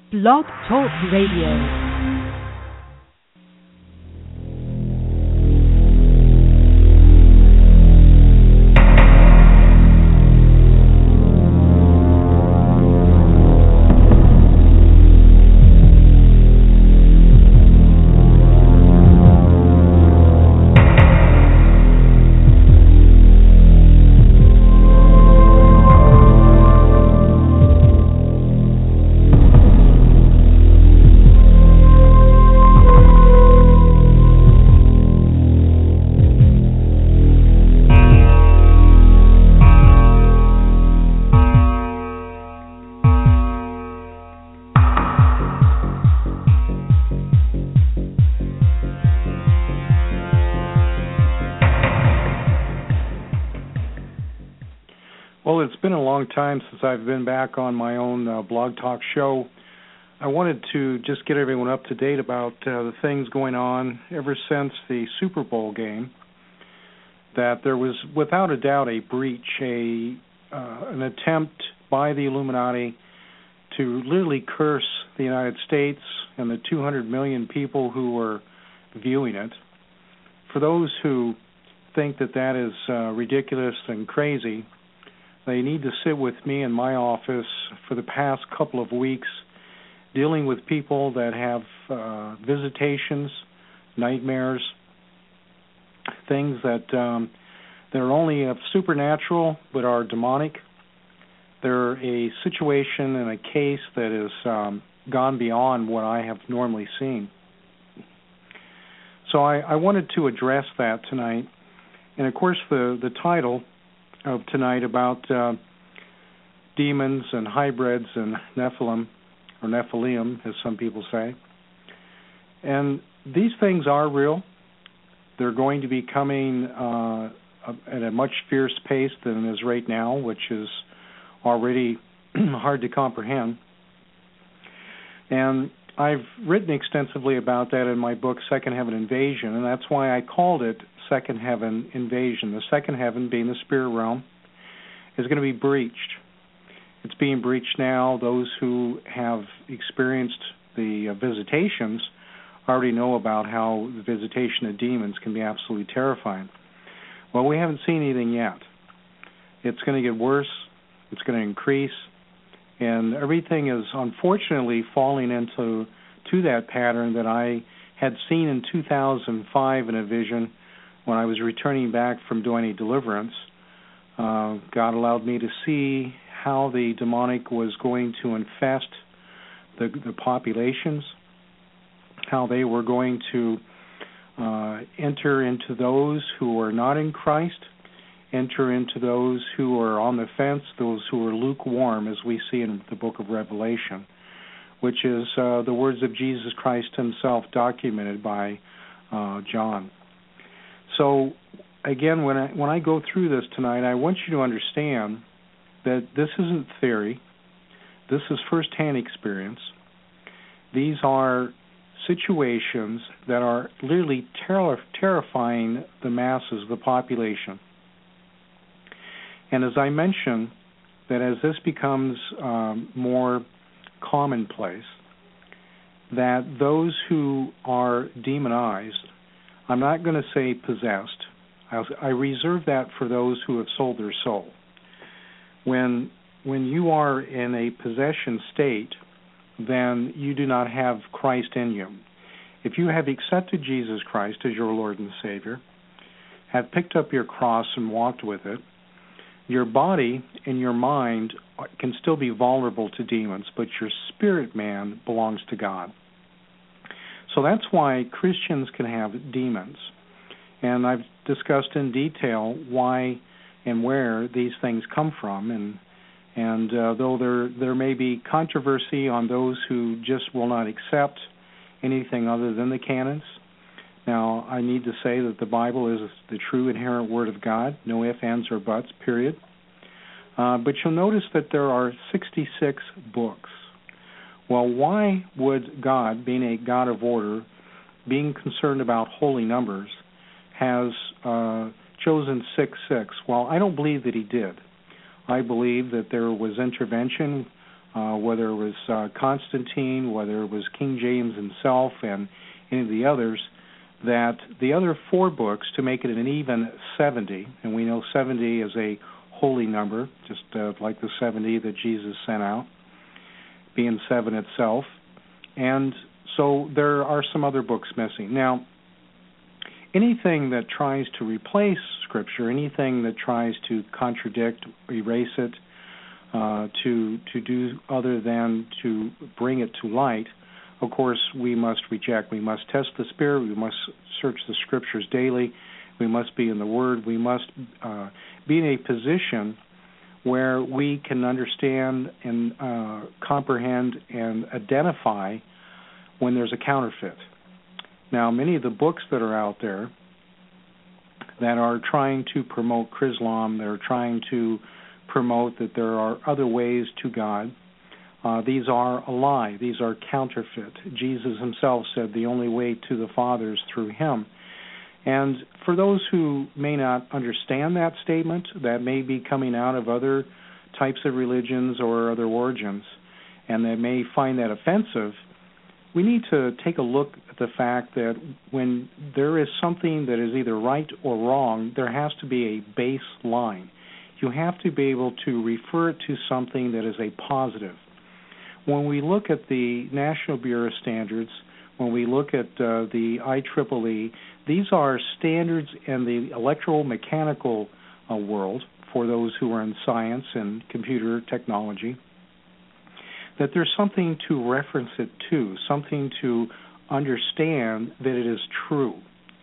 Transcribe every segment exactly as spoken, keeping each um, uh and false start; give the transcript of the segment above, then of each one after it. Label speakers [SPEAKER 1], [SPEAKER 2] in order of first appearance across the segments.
[SPEAKER 1] Blog Talk Radio.
[SPEAKER 2] Well, it's been a long time since I've been back on my own uh, blog talk show. I wanted to just get everyone up to date about uh, the things going on ever since the Super Bowl game, that there was without a doubt a breach, a uh, an attempt by the Illuminati to literally curse the United States and the two hundred million people who were viewing it. For those who think that that is uh, ridiculous and crazy, they need to sit with me in my office for the past couple of weeks dealing with people that have uh, visitations, nightmares, things that um, they're only uh, supernatural but are demonic. They're a situation and a case that has um, gone beyond what I have normally seen. So I, I wanted to address that tonight. And, of course, the, the title of tonight about uh, demons and hybrids and Nephilim, or Nephilim, as some people say. And these things are real. They're going to be coming uh, at a much fierce pace than it is right now, which is already hard to comprehend. And I've written extensively about that in my book, Second Heaven Invasion, and that's why I called it Second Heaven Invasion. The second heaven, being the spirit realm, is going to be breached. It's being breached now. Those who have experienced the uh, visitations already know about how the visitation of demons can be absolutely terrifying. Well, we haven't seen anything yet. It's going to get worse. It's going to increase. And everything is unfortunately falling into to that pattern that I had seen in two thousand five in a vision when I was returning back from doing a deliverance. Uh, God allowed me to see how the demonic was going to infest the, the populations, how they were going to uh, enter into those who are not in Christ, enter into those who are on the fence, those who are lukewarm, as we see in the book of Revelation, which is uh, the words of Jesus Christ himself documented by uh, John. So, again, when I, when I go through this tonight, I want you to understand that this isn't theory. This is firsthand experience. These are situations that are literally ter- terrifying the masses, the population. And as I mentioned, that as this becomes um, more commonplace, that those who are demonized, I'm not going to say possessed. I, I reserve that for those who have sold their soul. When when you are in a possession state, then you do not have Christ in you. If you have accepted Jesus Christ as your Lord and Savior, have picked up your cross and walked with it, your body and your mind can still be vulnerable to demons, but your spirit man belongs to God. So that's why Christians can have demons. And I've discussed in detail why and where these things come from. And and uh, though there there may be controversy on those who just will not accept anything other than the canons. Now, I need to say that the Bible is the true inherent Word of God, no ifs, ands, or buts, period. Uh, but you'll notice that there are sixty-six books. Well, why would God, being a God of order, being concerned about holy numbers, has uh, chosen six six? Well, I don't believe that he did. I believe that there was intervention uh, whether it was uh, Constantine, whether it was King James himself, and any of the others, that the other four books, to make it an even seventy, and we know seventy is a holy number, just uh, like the seventy that Jesus sent out, being seven itself. And so there are some other books missing. Now, anything that tries to replace Scripture, anything that tries to contradict, erase it, uh, to to do other than to bring it to light, of course, we must reject. We must test the Spirit. We must search the Scriptures daily. We must be in the Word. We must uh, be in a position where we can understand and uh, comprehend and identify when there's a counterfeit. Now, many of the books that are out there that are trying to promote Chrislam, they're trying to promote that there are other ways to God, uh, these are a lie. These are counterfeit. Jesus himself said the only way to the Father is through him. And for those who may not understand that statement, that may be coming out of other types of religions or other origins, and they may find that offensive, we need to take a look at the fact that when there is something that is either right or wrong, there has to be a baseline. You have to be able to refer it to something that is a positive. When we look at the National Bureau of Standards, when we look at uh, the I triple E, these are standards in the electromechanical uh, world for those who are in science and computer technology, that there's something to reference it to, something to understand that it is true.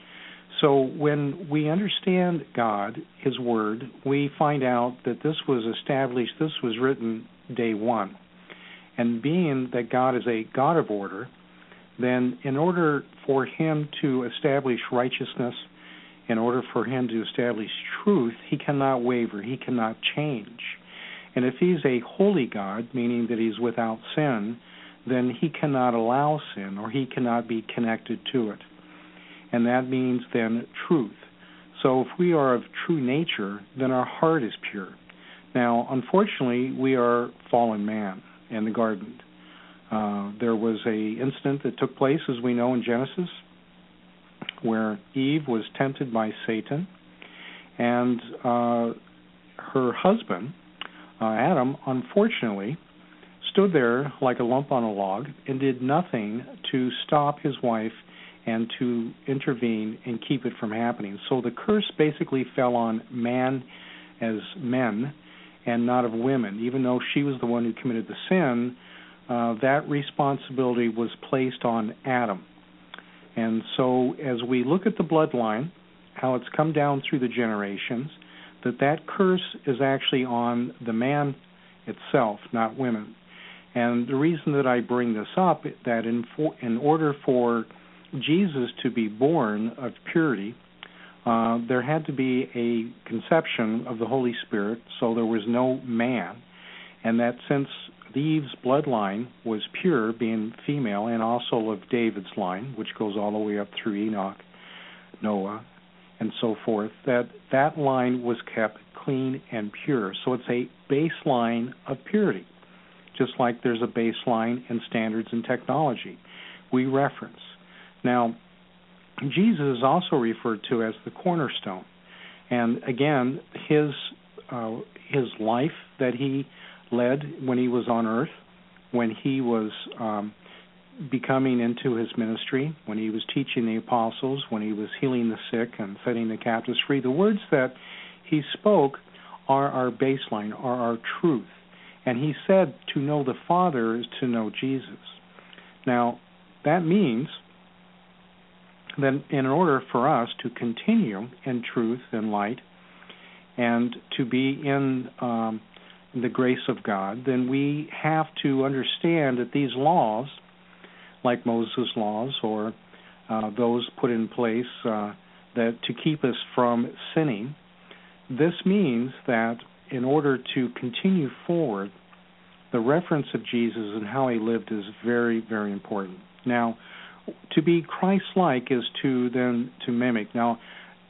[SPEAKER 2] So when we understand God, His Word, we find out that this was established, this was written day one. And being that God is a God of order, then in order for Him to establish righteousness, in order for Him to establish truth, He cannot waver, He cannot change. And if He's a holy God, meaning that He's without sin, then He cannot allow sin, or He cannot be connected to it. And that means then truth. So if we are of true nature, then our heart is pure. Now, unfortunately, we are fallen man in the garden. Uh, there was a incident that took place, as we know, in Genesis, where Eve was tempted by Satan, and uh, her husband, uh, Adam, unfortunately, stood there like a lump on a log and did nothing to stop his wife and to intervene and keep it from happening. So the curse basically fell on man as men and not of women. Even though she was the one who committed the sin, uh, that responsibility was placed on Adam. And so as we look at the bloodline, how it's come down through the generations, that that curse is actually on the man itself, not women. And the reason that I bring this up, that in, for, in order for Jesus to be born of purity, uh, there had to be a conception of the Holy Spirit, so there was no man. And that since Eve's bloodline was pure, being female, and also of David's line, which goes all the way up through Enoch, Noah, and so forth, that that line was kept clean and pure. So it's a baseline of purity, just like there's a baseline in standards and technology we reference. Now, Jesus is also referred to as the cornerstone. And again, his uh, his life that he led when he was on earth, when he was um, becoming into his ministry, when he was teaching the apostles, when he was healing the sick and setting the captives free, the words that he spoke are our baseline, are our truth. And he said to know the Father is to know Jesus. Now, that means that in order for us to continue in truth and light and to be in um, the grace of God, then we have to understand that these laws, like Moses' laws or uh, those put in place uh, that to keep us from sinning, this means that in order to continue forward, the reference of Jesus and how he lived is very, very important. Now, to be Christ-like is to then to mimic. Now,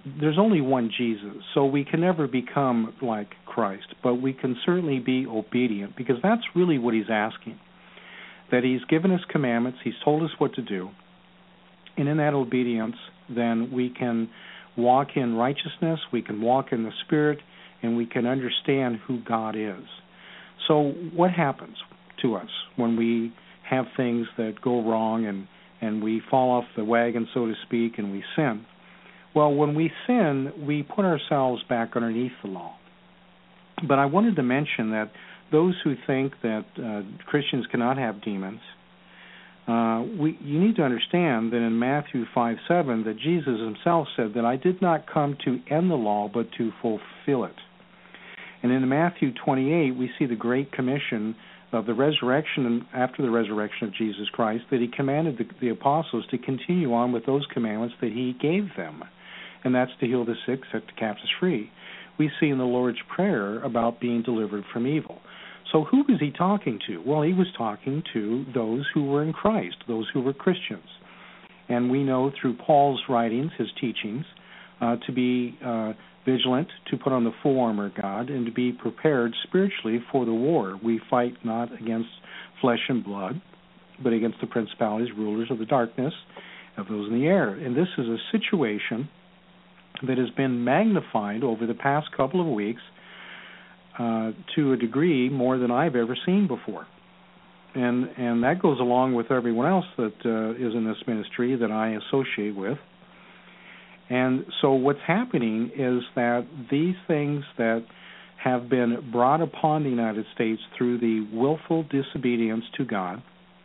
[SPEAKER 2] there's only one Jesus, so we can never become like Christ, but we can certainly be obedient, because that's really what he's asking, that he's given us commandments, he's told us what to do, and in that obedience, then we can walk in righteousness, we can walk in the Spirit, and we can understand who God is. So what happens to us when we have things that go wrong and, and we fall off the wagon, so to speak, and we sin? Well, when we sin, we put ourselves back underneath the law. But I wanted to mention that those who think that uh, Christians cannot have demons, uh, we, you need to understand that in Matthew five seven, that Jesus himself said that I did not come to end the law, but to fulfill it. And in Matthew twenty-eight, we see the Great Commission of the resurrection, and after the resurrection of Jesus Christ, that he commanded the, the apostles to continue on with those commandments that he gave them, and that's to heal the sick, set the captives free. We see in the Lord's Prayer about being delivered from evil. So who was he talking to? Well, he was talking to those who were in Christ, those who were Christians. And we know through Paul's writings, his teachings, uh, to be uh, vigilant, to put on the full armor of God, and to be prepared spiritually for the war. We fight not against flesh and blood, but against the principalities, rulers of the darkness, of those in the air. And this is a situation that has been magnified over the past couple of weeks uh, to a degree more than I've ever seen before. And and that goes along with everyone else that uh, is in this ministry that I associate with. And so what's happening is that these things that have been brought upon the United States through the willful disobedience to God,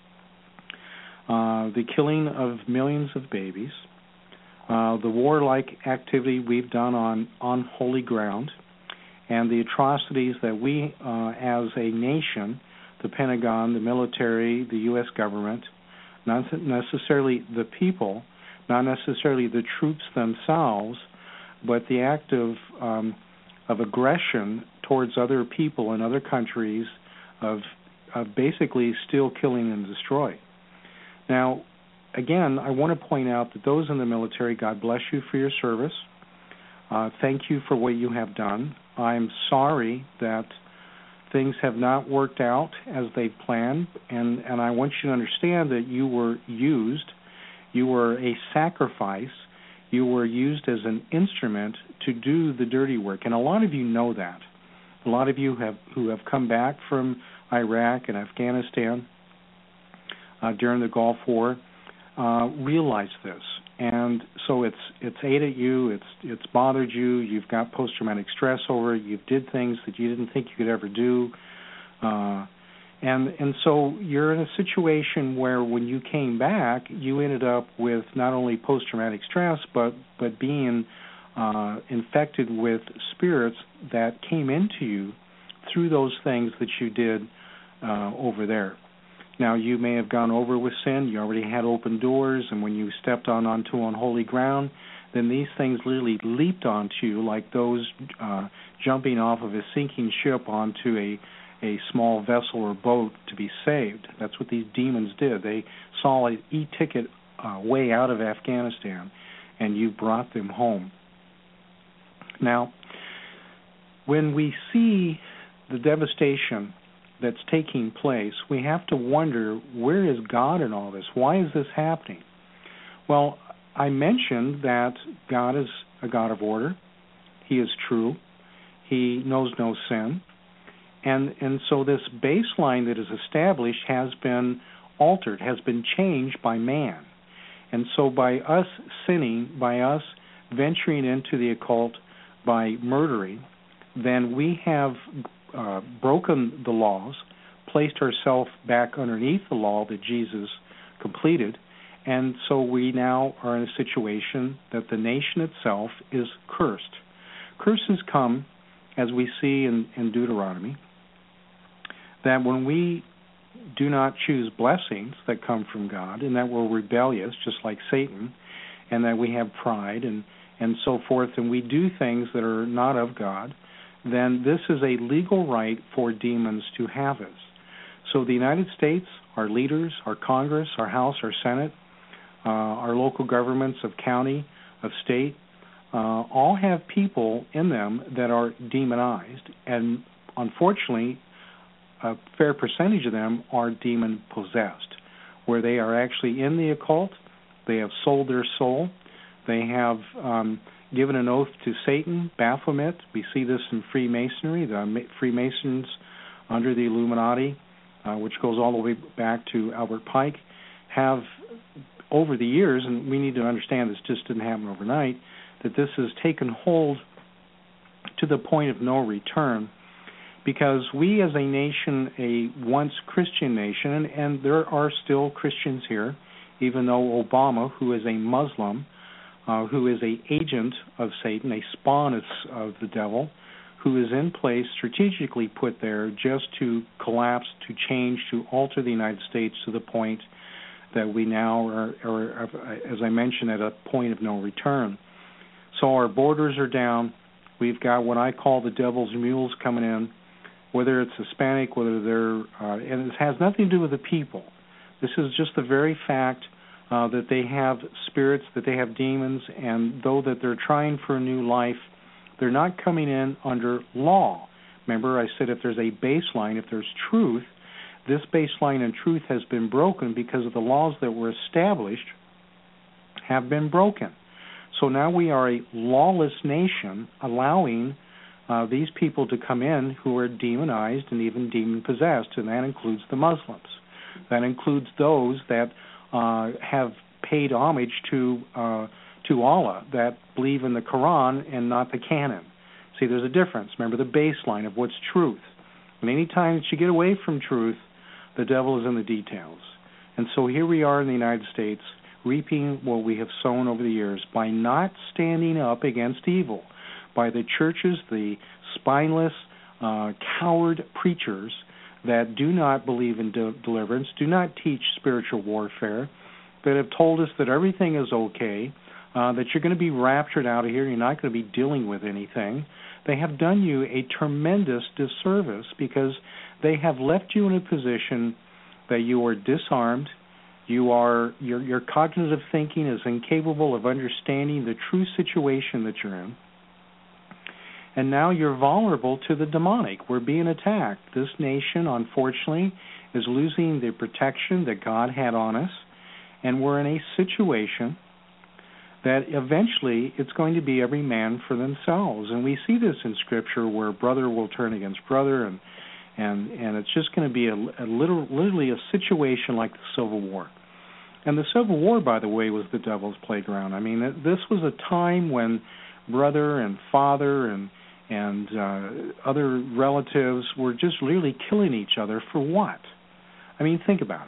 [SPEAKER 2] uh, the killing of millions of babies, uh, the warlike activity we've done on, on holy ground, and the atrocities that we, uh, as a nation, the Pentagon, the military, the U S government, not necessarily the people, not necessarily the troops themselves, but the act of um, of aggression towards other people in other countries, of, of basically still killing and destroy. Now, again, I want to point out that those in the military, God bless you for your service. Uh, thank you for what you have done. I'm sorry that things have not worked out as they've planned, and, and I want you to understand that you were used. You were a sacrifice. You were used as an instrument to do the dirty work, and a lot of you know that. A lot of you have who have come back from Iraq and Afghanistan uh, during the Gulf War uh, realize this, and so it's it's ate at you. It's it's bothered you. You've got post-traumatic stress over it. You did things that you didn't think you could ever do. Uh, And and so you're in a situation where when you came back, you ended up with not only post-traumatic stress, but, but being uh, infected with spirits that came into you through those things that you did uh, over there. Now, you may have gone over with sin. You already had open doors, and when you stepped on onto unholy ground, then these things literally leaped onto you like those uh, jumping off of a sinking ship onto a a small vessel or boat to be saved. That's what these demons did. They saw an e-ticket uh, way out of Afghanistan, and you brought them home. Now, when we see the devastation that's taking place, we have to wonder, where is God in all this? Why is this happening? Well, I mentioned that God is a God of order. He is true. He knows no sin. And and so this baseline that is established has been altered, has been changed by man. And so by us sinning, by us venturing into the occult, by murdering, then we have uh, broken the laws, placed ourselves back underneath the law that Jesus completed, and so we now are in a situation that the nation itself is cursed. Curses come, as we see in, in Deuteronomy, that when we do not choose blessings that come from God, and that we're rebellious, just like Satan, and that we have pride and, and so forth, and we do things that are not of God, then this is a legal right for demons to have us. So the United States, our leaders, our Congress, our House, our Senate, uh, our local governments of county, of state, uh, all have people in them that are demonized, and unfortunately, a fair percentage of them are demon-possessed, where they are actually in the occult, they have sold their soul, they have um, given an oath to Satan, Baphomet. We see this in Freemasonry, the Freemasons under the Illuminati, uh, which goes all the way back to Albert Pike, have over the years, and we need to understand this just didn't happen overnight, that this has taken hold to the point of no return, because we as a nation, a once Christian nation, and, and there are still Christians here, even though Obama, who is a Muslim, uh, who is an agent of Satan, a spawn of, of the devil, who is in place, strategically put there just to collapse, to change, to alter the United States to the point that we now are, are, as I mentioned, at a point of no return. So our borders are down. We've got what I call the devil's mules coming in, whether it's Hispanic, whether they're, uh, and it has nothing to do with the people. This is just the very fact uh, that they have spirits, that they have demons, and though that they're trying for a new life, they're not coming in under law. Remember, I said if there's a baseline, if there's truth, this baseline and truth has been broken because of the laws that were established have been broken. So now we are a lawless nation, allowing uh, these people to come in who are demonized and even demon-possessed, and that includes the Muslims. That includes those that uh, have paid homage to uh, to Allah, that believe in the Quran and not the canon. See, there's a difference. Remember the baseline of what's truth. And any time that you get away from truth, the devil is in the details. And so here we are in the United States, reaping what we have sown over the years by not standing up against evil, by the churches, the spineless, uh, coward preachers that do not believe in de- deliverance, do not teach spiritual warfare, that have told us that everything is okay, uh, that you're going to be raptured out of here, you're not going to be dealing with anything. They have done you a tremendous disservice because they have left you in a position that you are disarmed. You are your your cognitive thinking is incapable of understanding the true situation that you're in. And now you're vulnerable to the demonic. We're being attacked. This nation, unfortunately, is losing the protection that God had on us, and we're in a situation that eventually it's going to be every man for themselves. And we see this in Scripture where brother will turn against brother, and and, and it's just going to be a, a literal, literally a situation like the Civil War. And the Civil War, by the way, was the devil's playground. I mean, this was a time when brother and father and and uh, other relatives were just really killing each other for what? I mean, think about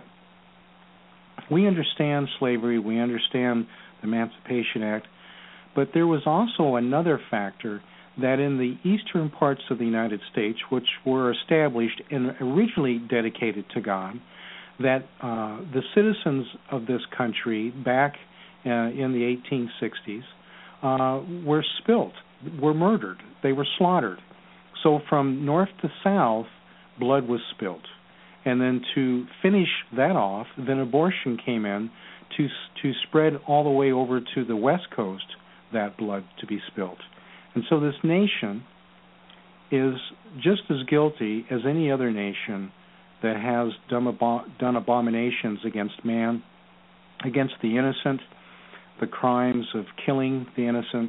[SPEAKER 2] it. We understand slavery, we understand the Emancipation Act, but there was also another factor that in the eastern parts of the United States, which were established and originally dedicated to God, that uh, the citizens of this country back uh, in the eighteen sixties uh, were spilt, were murdered, they were slaughtered. So from north to south, blood was spilt. And then to finish that off, then abortion came in to to spread all the way over to the west coast, that blood to be spilt. And so this nation is just as guilty as any other nation that has done, abo- done abominations against man, against the innocent, the crimes of killing the innocent.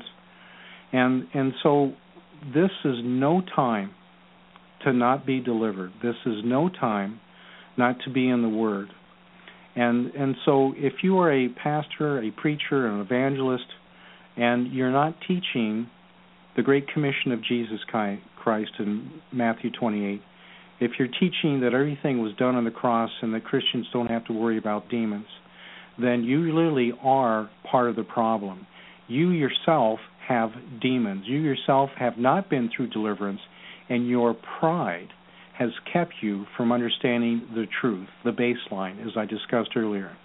[SPEAKER 2] And and so this is no time to not be delivered. This is no time not to be in the Word. And and so if you are a pastor, a preacher, an evangelist, and you're not teaching the Great Commission of Jesus Christ in Matthew twenty-eight, if you're teaching that everything was done on the cross and that Christians don't have to worry about demons, then you literally are part of the problem. You yourself have demons. You yourself have not been through deliverance, and your pride has kept you from understanding the truth, the baseline, as I discussed earlier.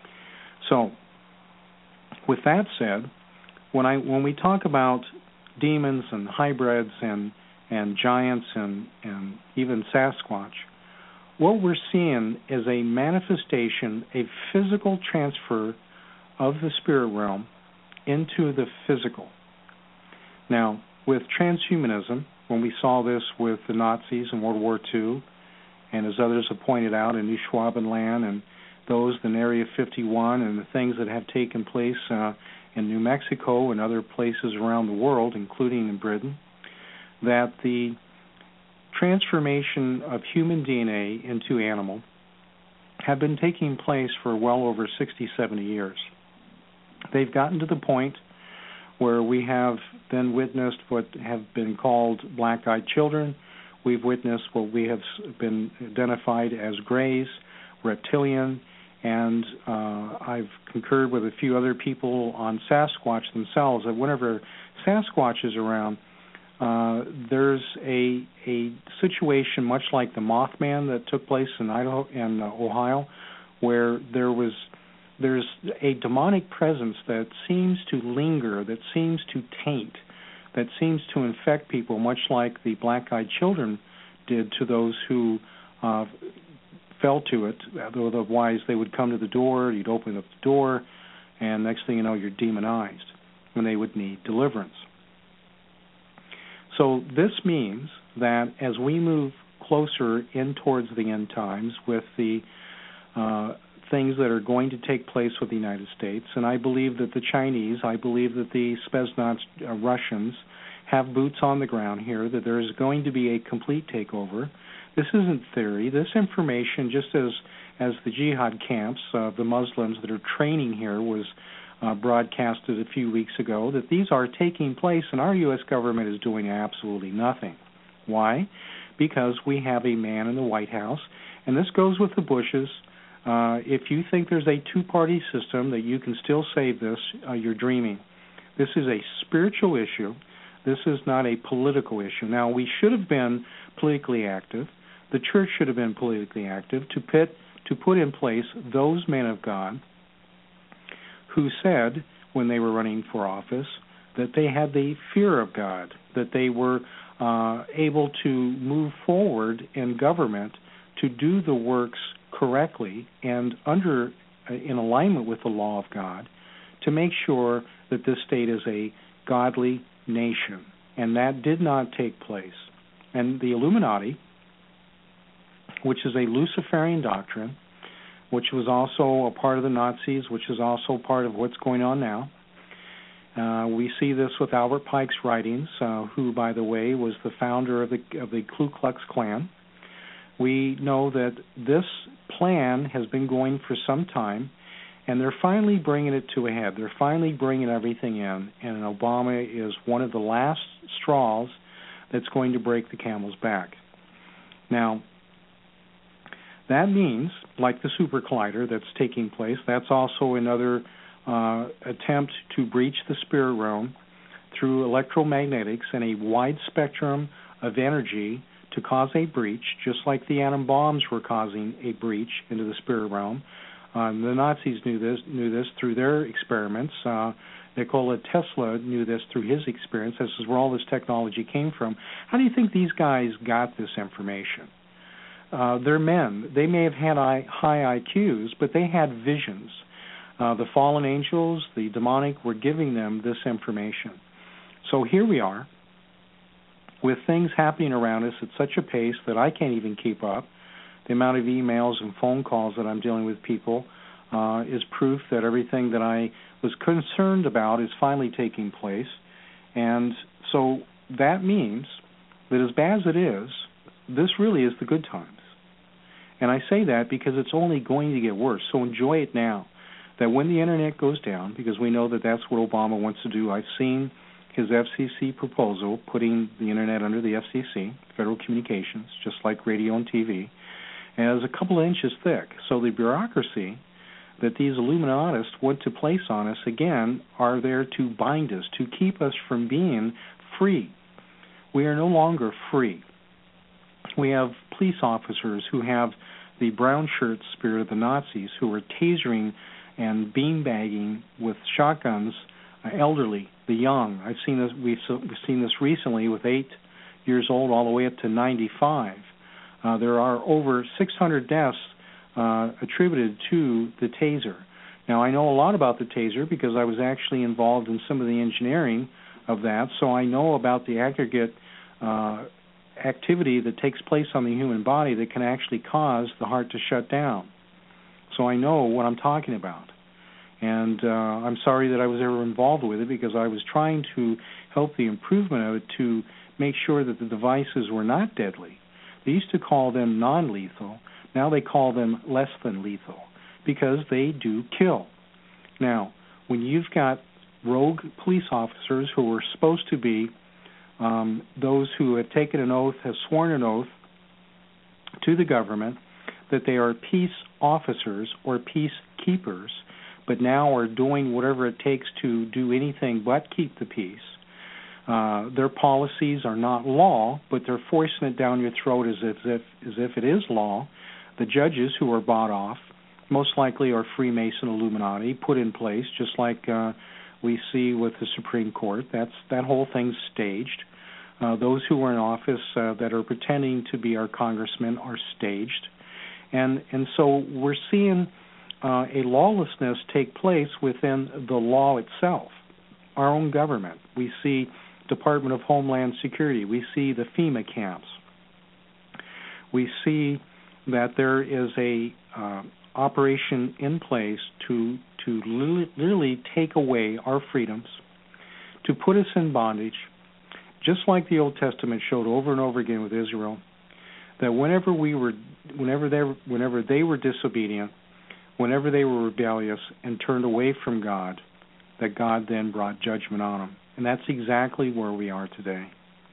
[SPEAKER 2] So, with that said, when I when we talk about demons and hybrids and and giants and, and even Sasquatch, what we're seeing is a manifestation, a physical transfer of the spirit realm into the physical. Now, with transhumanism, when we saw this with the Nazis in World War Two, and as others have pointed out in New Schwabenland and those in Area fifty-one and the things that have taken place uh, in New Mexico and other places around the world, including in Britain, that the transformation of human D N A into animal have been taking place for well over sixty, seventy years. They've gotten to the point where we have then witnessed what have been called black-eyed children. We've witnessed what we have been identified as grays, reptilian, and uh, I've concurred with a few other people on Sasquatch themselves that whenever Sasquatch is around, uh, there's a a situation much like the Mothman that took place in Idaho and uh, Ohio, where there was there's a demonic presence that seems to linger, that seems to taint, that seems to infect people, much like the black-eyed children did to those who uh, fell to it. Otherwise, they would come to the door, you'd open up the door, and next thing you know, you're demonized, and they would need deliverance. So this means that as we move closer in towards the end times with the uh, things that are going to take place with the United States, and I believe that the Chinese, I believe that the Spetsnaz uh, Russians have boots on the ground here, that there is going to be a complete takeover. This isn't theory. This information, just as as the jihad camps, uh, the Muslims that are training here was uh, broadcasted a few weeks ago, that these are taking place, and our U S government is doing absolutely nothing. Why? Because we have a man in the White House, and this goes with the Bushes. Uh, if you think there's a two-party system that you can still save this, uh, you're dreaming. This is a spiritual issue. This is not a political issue. Now, we should have been politically active. The church should have been politically active to put, to put in place those men of God who said, when they were running for office, that they had the fear of God, that they were uh, able to move forward in government to do the works correctly and under uh, in alignment with the law of God to make sure that this state is a godly nation. And that did not take place. And the Illuminati, which is a Luciferian doctrine, which was also a part of the Nazis, which is also part of what's going on now. Uh, we see this with Albert Pike's writings, uh, who, by the way, was the founder of the, of the Ku Klux Klan. We know that this plan has been going for some time, and they're finally bringing it to a head. They're finally bringing everything in, and Obama is one of the last straws that's going to break the camel's back. Now, that means, like the super collider that's taking place, that's also another uh, attempt to breach the spirit realm through electromagnetics and a wide spectrum of energy to cause a breach, just like the atom bombs were causing a breach into the spirit realm. Um, the Nazis knew this knew this through their experiments. Uh, Nikola Tesla knew this through his experience. This is where all this technology came from. How do you think these guys got this information? Uh, they're men. They may have had high I Qs, but they had visions. Uh, the fallen angels, the demonic, were giving them this information. So here we are, with things happening around us at such a pace that I can't even keep up. The amount of emails and phone calls that I'm dealing with people uh, is proof that everything that I was concerned about is finally taking place. And so that means that as bad as it is, this really is the good times. And I say that because it's only going to get worse. So enjoy it now. That when the Internet goes down, because we know that that's what Obama wants to do. I've seen his F C C proposal, putting the Internet under the F C C, Federal Communications, just like radio and T V, and is a couple of inches thick. So the bureaucracy that these Illuminatists want to place on us, again, are there to bind us, to keep us from being free. We are no longer free. We have police officers who have the brown shirt spirit of the Nazis, who are tasering and beanbagging with shotguns uh, elderly, the young. I've seen this. We've, we've seen this recently with eight years old all the way up to ninety-five. Uh, there are over six hundred deaths uh, attributed to the taser. Now, I know a lot about the taser because I was actually involved in some of the engineering of that, so I know about the aggregate uh, activity that takes place on the human body that can actually cause the heart to shut down. So I know what I'm talking about. And uh, I'm sorry that I was ever involved with it, because I was trying to help the improvement of it to make sure that the devices were not deadly. They used to call them non-lethal. Now they call them less than lethal, because they do kill. Now, when you've got rogue police officers who are supposed to be um, those who have taken an oath, have sworn an oath to the government that they are peace officers or peacekeepers, but now are doing whatever it takes to do anything but keep the peace. Uh, their policies are not law, but they're forcing it down your throat as if, as if as if it is law. The judges who are bought off most likely are Freemason Illuminati put in place, just like uh, we see with the Supreme Court. That's that whole thing's staged. Uh, those who are in office uh, that are pretending to be our congressmen are staged, and and so we're seeing uh, a lawlessness take place within the law itself, our own government. We see Department of Homeland Security. We see the FEMA camps. We see that there is a uh, operation in place to to literally take away our freedoms, to put us in bondage, just like the Old Testament showed over and over again with Israel. That whenever we were, whenever they, whenever they were disobedient, whenever they were rebellious and turned away from God, that God then brought judgment on them. And that's exactly where we are today.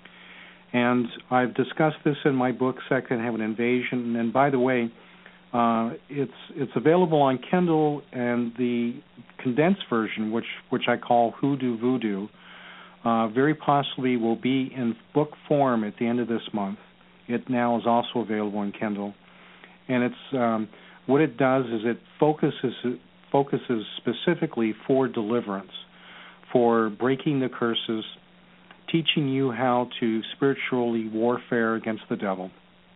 [SPEAKER 2] And I've discussed this in my book, Second Heaven Invasion. And by the way, uh, it's it's available on Kindle, and the condensed version, which which I call Hoodoo Voodoo, uh, very possibly will be in book form at the end of this month. It now is also available in Kindle, and it's um, what it does is it focuses focuses specifically for deliverance, for breaking the curses, teaching you how to spiritually warfare against the devil,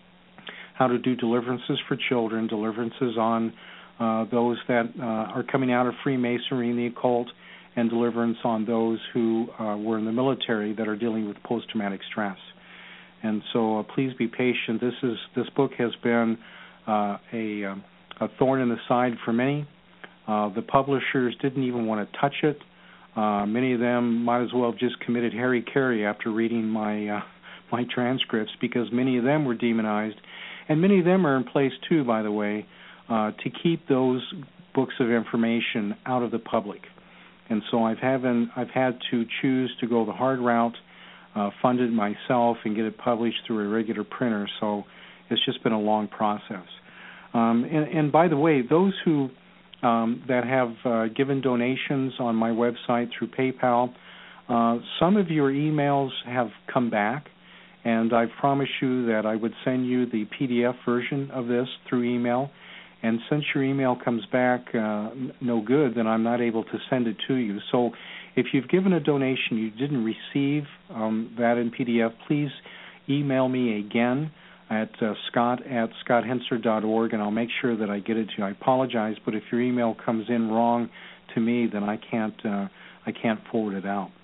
[SPEAKER 2] how to do deliverances for children, deliverances on uh, those that uh, are coming out of Freemasonry and the occult, and deliverance on those who uh, were in the military that are dealing with post-traumatic stress. And so uh, please be patient. This is this book has been uh, a, a thorn in the side for many. Uh, the publishers didn't even want to touch it. Uh, many of them might as well have just committed hara-kiri after reading my uh, my transcripts, because many of them were demonized, and many of them are in place too, by the way, uh, to keep those books of information out of the public. And so I've haven't I've had to choose to go the hard route, uh, fund it myself, and get it published through a regular printer. So it's just been a long process. Um, and, and by the way, those who Um, that have uh, given donations on my website through PayPal, uh, some of your emails have come back, and I promised you that I would send you the P D F version of this through email. And since your email comes back uh, no good, then I'm not able to send it to you. So if you've given a donation you didn't receive um, that in P D F, please email me again at uh, scott at scott henser dot org, and I'll make sure that I get it to you. I apologize, but if your email comes in wrong to me, then I can't uh, I can't forward it out.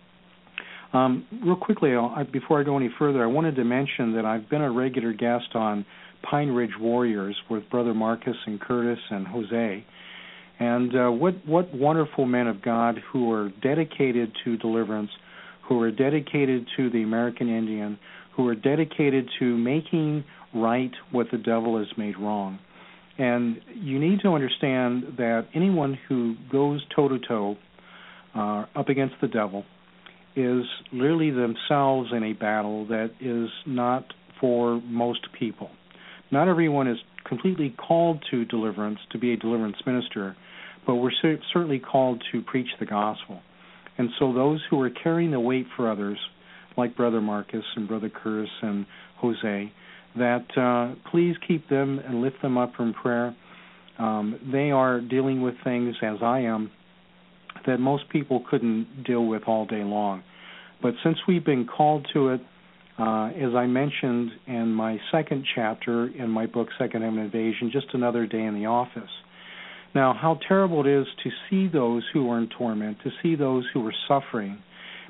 [SPEAKER 2] Um, real quickly, I, before I go any further, I wanted to mention that I've been a regular guest on Pine Ridge Warriors with Brother Marcus and Curtis and Jose. And uh, what, what wonderful men of God who are dedicated to deliverance, who are dedicated to the American Indian, who are dedicated to making right what the devil has made wrong. And you need to understand that anyone who goes toe-to-toe uh, up against the devil is literally themselves in a battle that is not for most people. Not everyone is completely called to deliverance, to be a deliverance minister, but we're certainly called to preach the gospel. And so those who are carrying the weight for others, like Brother Marcus and Brother Curtis and Jose, that uh, please keep them and lift them up in prayer. Um, they are dealing with things, as I am, that most people couldn't deal with all day long. But since we've been called to it, uh, as I mentioned in my second chapter in my book, Second Heaven Invasion, just another day in the office. Now, how terrible it is to see those who are in torment, to see those who are suffering,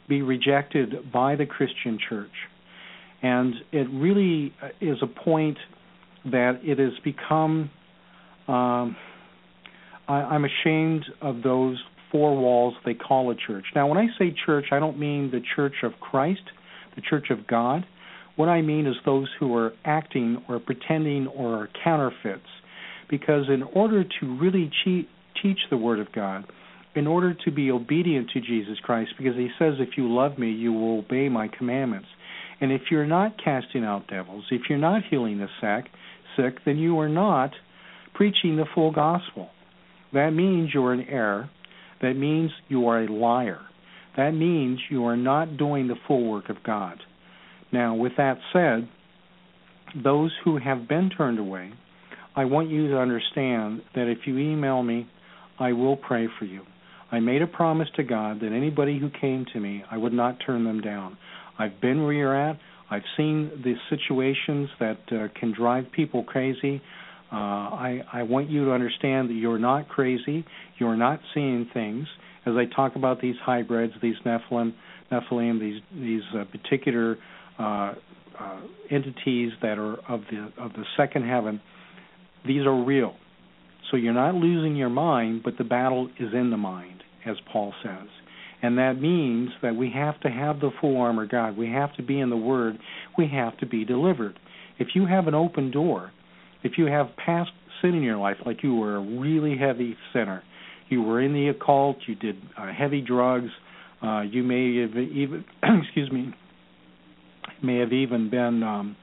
[SPEAKER 2] be rejected by the Christian church. And it really is a point that it has become, um, I, I'm ashamed of those four walls they call a church. Now, when I say church, I don't mean the church of Christ, the church of God. What I mean is those who are acting or pretending or are counterfeits. Because in order to really che- teach the Word of God, in order to be obedient to Jesus Christ, because he says, if you love me, you will obey my commandments. And if you're not casting out devils, if you're not healing the sick, sick, then you are not preaching the full gospel. That means you're in error. That means you are a liar. That means you are not doing the full work of God. Now, with that said, those who have been turned away, I want you to understand that if you email me, I will pray for you. I made a promise to God that anybody who came to me, I would not turn them down. I've been where you're at. I've seen the situations that uh, can drive people crazy. Uh, I, I want you to understand that you're not crazy. You're not seeing things. As I talk about these hybrids, these Nephilim, Nephilim, these these uh, particular uh, uh, entities that are of the of the second heaven, these are real. So you're not losing your mind, but the battle is in the mind, as Paul says. And that means that we have to have the full armor of God. We have to be in the Word. We have to be delivered. If you have an open door, if you have past sin in your life, like you were a really heavy sinner, you were in the occult, you did uh, heavy drugs, uh, you may have even, excuse me, may have even been, um,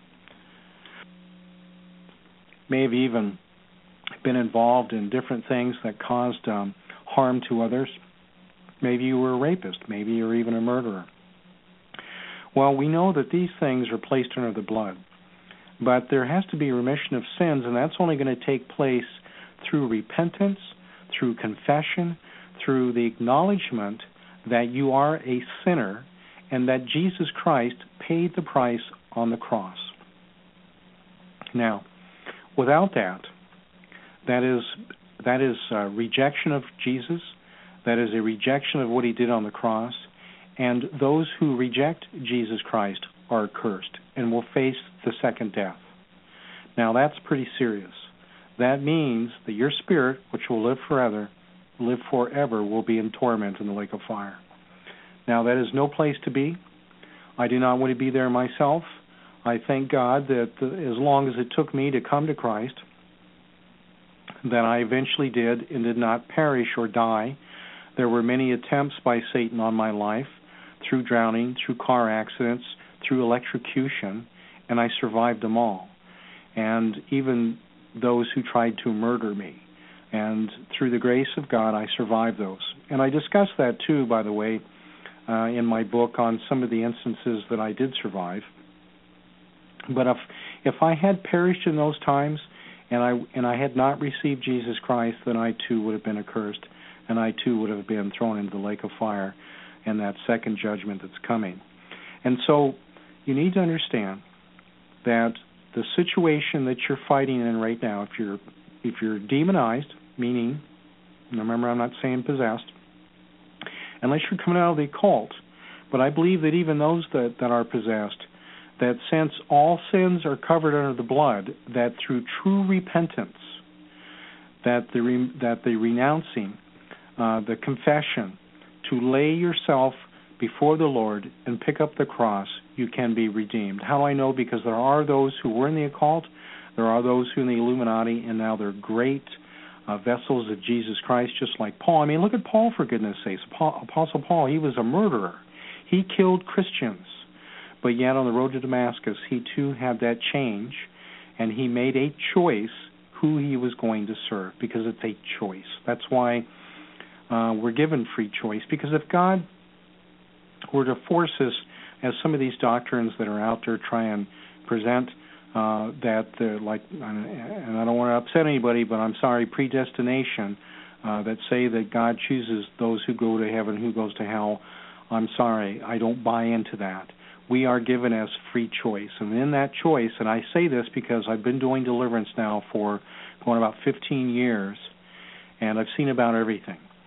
[SPEAKER 2] may have even been involved in different things that caused um, harm to others. Maybe you were a rapist. Maybe you're even a murderer. Well, we know that these things are placed under the blood. But there has to be remission of sins, and that's only going to take place through repentance, through confession, through the acknowledgement that you are a sinner and that Jesus Christ paid the price on the cross. Now, without that, that is that is a rejection of Jesus. That is a rejection of what he did on the cross. And those who reject Jesus Christ are cursed and will face the second death. Now, that's pretty serious. That means that your spirit, which will live forever, live forever, will be in torment in the lake of fire. Now, that is no place to be. I do not want to be there myself. I thank God that uh, as long as it took me to come to Christ, that I eventually did and did not perish or die. There were many attempts by Satan on my life, through drowning, through car accidents, through electrocution, and I survived them all. And even those who tried to murder me. And through the grace of God, I survived those. And I discuss that, too, by the way, uh, in my book on some of the instances that I did survive. But if if I had perished in those times and I and I had not received Jesus Christ, then I, too, would have been accursed. And I, too, would have been thrown into the lake of fire and that second judgment that's coming. And so you need to understand that the situation that you're fighting in right now, if you're if you're demonized, meaning, remember I'm not saying possessed, unless you're coming out of the occult, but I believe that even those that, that are possessed, that since all sins are covered under the blood, that through true repentance, that the re, that the renouncing, uh, the confession, to lay yourself before the Lord and pick up the cross, you can be redeemed. How do I know? Because there are those who were in the occult, there are those who are in the Illuminati, and now they're great uh, vessels of Jesus Christ, just like Paul. I mean, look at Paul, for goodness sakes. Paul, Apostle Paul, he was a murderer. He killed Christians. But yet on the road to Damascus, he too had that change, and he made a choice who he was going to serve, because it's a choice. That's why uh, we're given free choice, because if God were to force us, as some of these doctrines that are out there try and present, uh, that, uh, like, and I don't want to upset anybody, but I'm sorry, predestination, uh, that say that God chooses those who go to heaven, who goes to hell, I'm sorry, I don't buy into that. We are given as free choice. And in that choice, and I say this because I've been doing deliverance now for going about fifteen years, and I've seen about everything.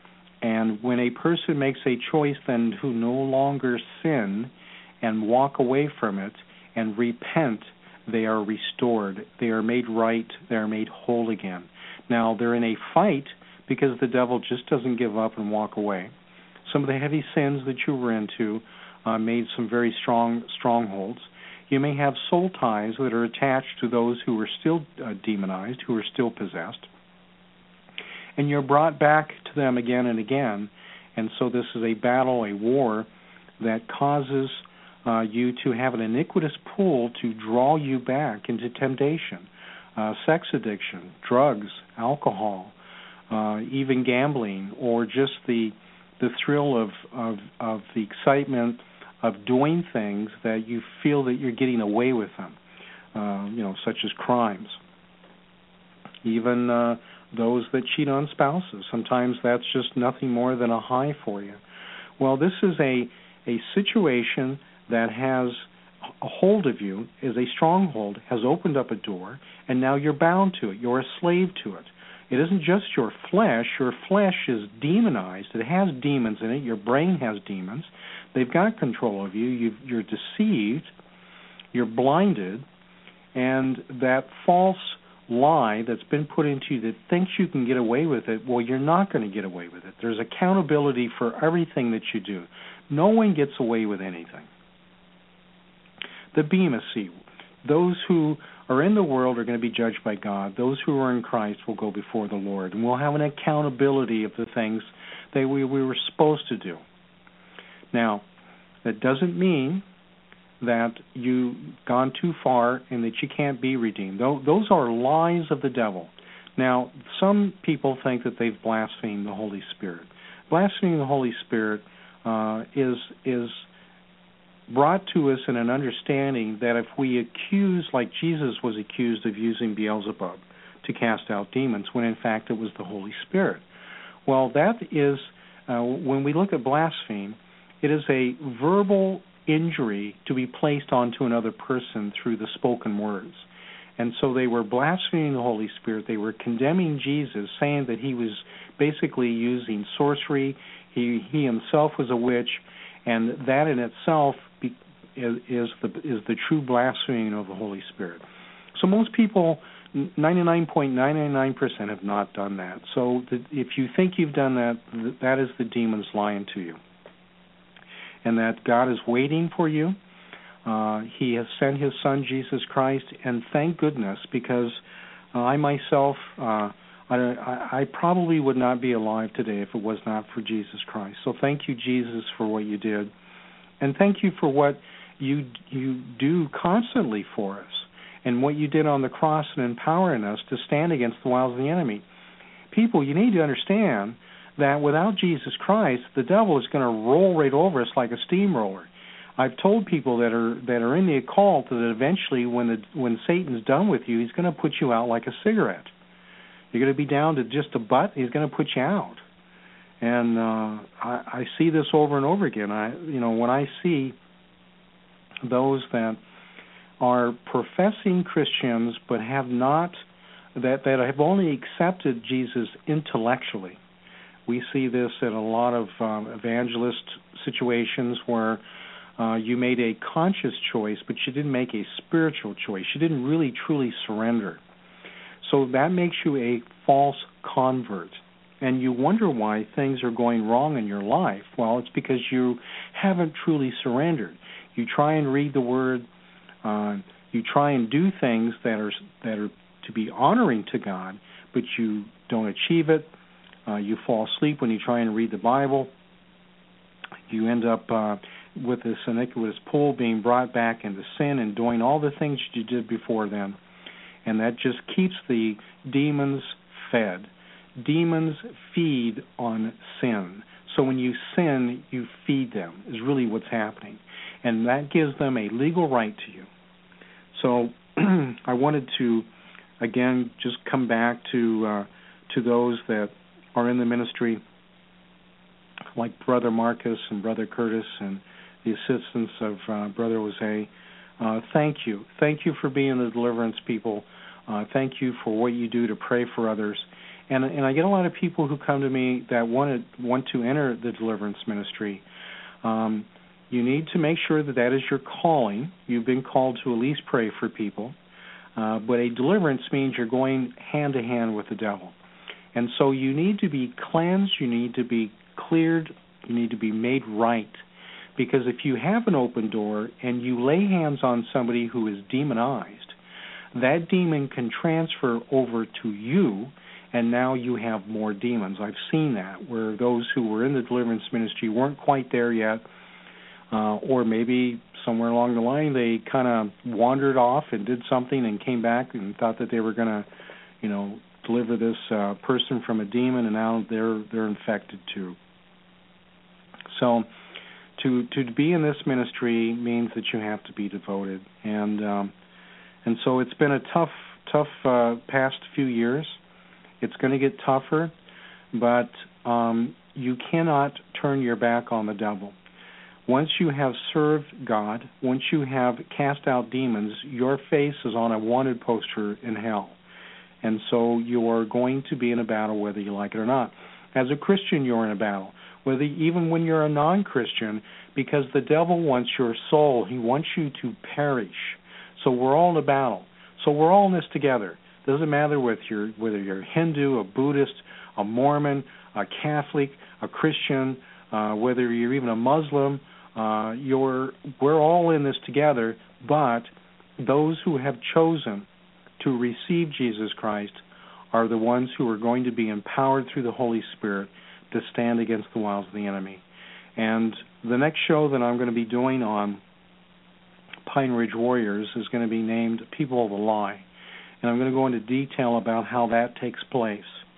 [SPEAKER 2] And when a person makes a choice then to no longer sin and walk away from it and repent, they are restored. They are made right. They are made whole again. Now, they're in a fight because the devil just doesn't give up and walk away. Some of the heavy sins that you were into uh, made some very strong strongholds. You may have soul ties that are attached to those who are still uh, demonized, who are still possessed. And you're brought back to them again and again. And so this is a battle, a war that causes uh, you to have an iniquitous pull to draw you back into temptation, uh, sex addiction, drugs, alcohol, uh, even gambling, or just the the thrill of, of, of the excitement of doing things that you feel that you're getting away with them, uh, you know, such as crimes. Even uh, those that cheat on spouses. Sometimes that's just nothing more than a high for you. Well, this is a, a situation that has a hold of you, is a stronghold, has opened up a door, and now you're bound to it. You're a slave to it. It isn't just your flesh. Your flesh is demonized. It has demons in it. Your brain has demons. They've got control of you. You've, you're deceived. You're blinded. And that false lie that's been put into you that thinks you can get away with it, well, you're not going to get away with it. There's accountability for everything that you do. No one gets away with anything. The Bema Seat. Those who are in the world are going to be judged by God. Those who are in Christ will go before the Lord. And we'll have an accountability of the things that we, we were supposed to do. Now, that doesn't mean that you've gone too far and that you can't be redeemed. Those are lies of the devil. Now, some people think that they've blasphemed the Holy Spirit. Blaspheming the Holy Spirit uh, is is brought to us in an understanding that if we accuse, like Jesus was accused of using Beelzebub to cast out demons, when in fact it was the Holy Spirit. Well, that is, uh, when we look at blaspheme, it is a verbal injury to be placed onto another person through the spoken words. And so they were blaspheming the Holy Spirit. They were condemning Jesus, saying that he was basically using sorcery. He, he himself was a witch, and that in itself be, is, is the is the true blaspheming of the Holy Spirit. So most people, ninety-nine point nine nine nine percent, have not done that. So the, if you think you've done that, that is the demons lying to you. And that God is waiting for you. Uh, he has sent his Son, Jesus Christ, and thank goodness, because uh, I myself, uh, I, I probably would not be alive today if it was not for Jesus Christ. So thank you, Jesus, for what you did. And thank you for what you you do constantly for us, and what you did on the cross in empowering us to stand against the wiles of the enemy. People, you need to understand that without Jesus Christ, the devil is going to roll right over us like a steamroller. I've told people that are that are in the occult that eventually, when the when Satan's done with you, he's going to put you out like a cigarette. You're going to be down to just a butt. He's going to put you out. And uh, I, I see this over and over again. I, you know, when I see those that are professing Christians but have not, that that have only accepted Jesus intellectually. We see this in a lot of um, evangelist situations where uh, you made a conscious choice, but you didn't make a spiritual choice. You didn't really, truly surrender. So that makes you a false convert. And you wonder why things are going wrong in your life. Well, it's because you haven't truly surrendered. You try and read the Word. Uh, you try and do things that are that are to be honoring to God, but you don't achieve it. Uh, you fall asleep when you try and read the Bible. You end up uh, with this iniquitous pull, being brought back into sin and doing all the things you did before then. And that just keeps the demons fed. Demons feed on sin. So when you sin, you feed them, is really what's happening. And that gives them a legal right to you. So I wanted to, again, just come back to uh, to those that are in the ministry, like Brother Marcus and Brother Curtis and the assistance of uh, Brother Jose. Uh, thank you. Thank you for being the deliverance people. Uh, thank you for what you do to pray for others. And and I get a lot of people who come to me that want to, want to enter the deliverance ministry. Um, you need to make sure that that is your calling. You've been called to at least pray for people. Uh, but a deliverance means you're going hand-to-hand with the devil. And so you need to be cleansed, you need to be cleared, you need to be made right. Because if you have an open door and you lay hands on somebody who is demonized, that demon can transfer over to you, and now you have more demons. I've seen that, where those who were in the deliverance ministry weren't quite there yet, uh, or maybe somewhere along the line they kind of wandered off and did something and came back and thought that they were going to, you know, deliver this uh, person from a demon, and now they're they're infected too. So to to be in this ministry means that you have to be devoted, and um, and so it's been a tough tough uh, past few years. It's going to get tougher, but um, you cannot turn your back on the devil. Once you have served God, once you have cast out demons, your face is on a wanted poster in hell. And so you are going to be in a battle whether you like it or not. As a Christian, you're in a battle, whether even when you're a non-Christian, because the devil wants your soul. He wants you to perish. So we're all in a battle. So we're all in this together. Doesn't matter whether you're, whether you're Hindu, a Buddhist, a Mormon, a Catholic, a Christian, uh, whether you're even a Muslim, uh, you're, we're all in this together, but those who have chosen to receive Jesus Christ are the ones who are going to be empowered through the Holy Spirit to stand against the wiles of the enemy. And the next show that I'm going to be doing on Pine Ridge Warriors is going to be named People of the Lie. And I'm going to go into detail about how that takes place.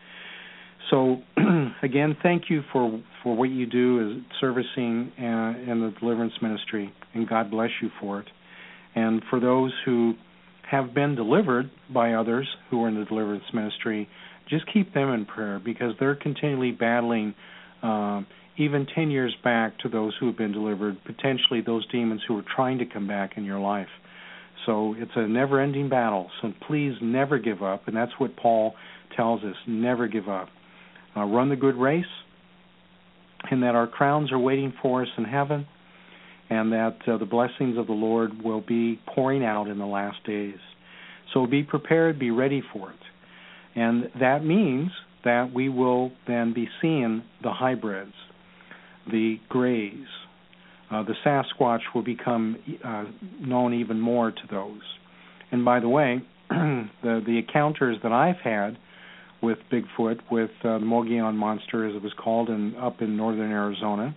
[SPEAKER 2] So, again, thank you for, for what you do as servicing uh, in the deliverance ministry, and God bless you for it. And for those who have been delivered by others who are in the deliverance ministry, just keep them in prayer, because they're continually battling, uh, even ten years back, to those who have been delivered, potentially those demons who are trying to come back in your life. So it's a never-ending battle, so please never give up, and that's what Paul tells us, never give up. Uh, run the good race, and that our crowns are waiting for us in heaven, and that uh, the blessings of the Lord will be pouring out in the last days. So be prepared, be ready for it. And that means that we will then be seeing the hybrids, the grays. Uh, the Sasquatch will become uh, known even more to those. And by the way, the, the encounters that I've had with Bigfoot, with uh, the Mogollon Monster, as it was called, in, up in northern Arizona,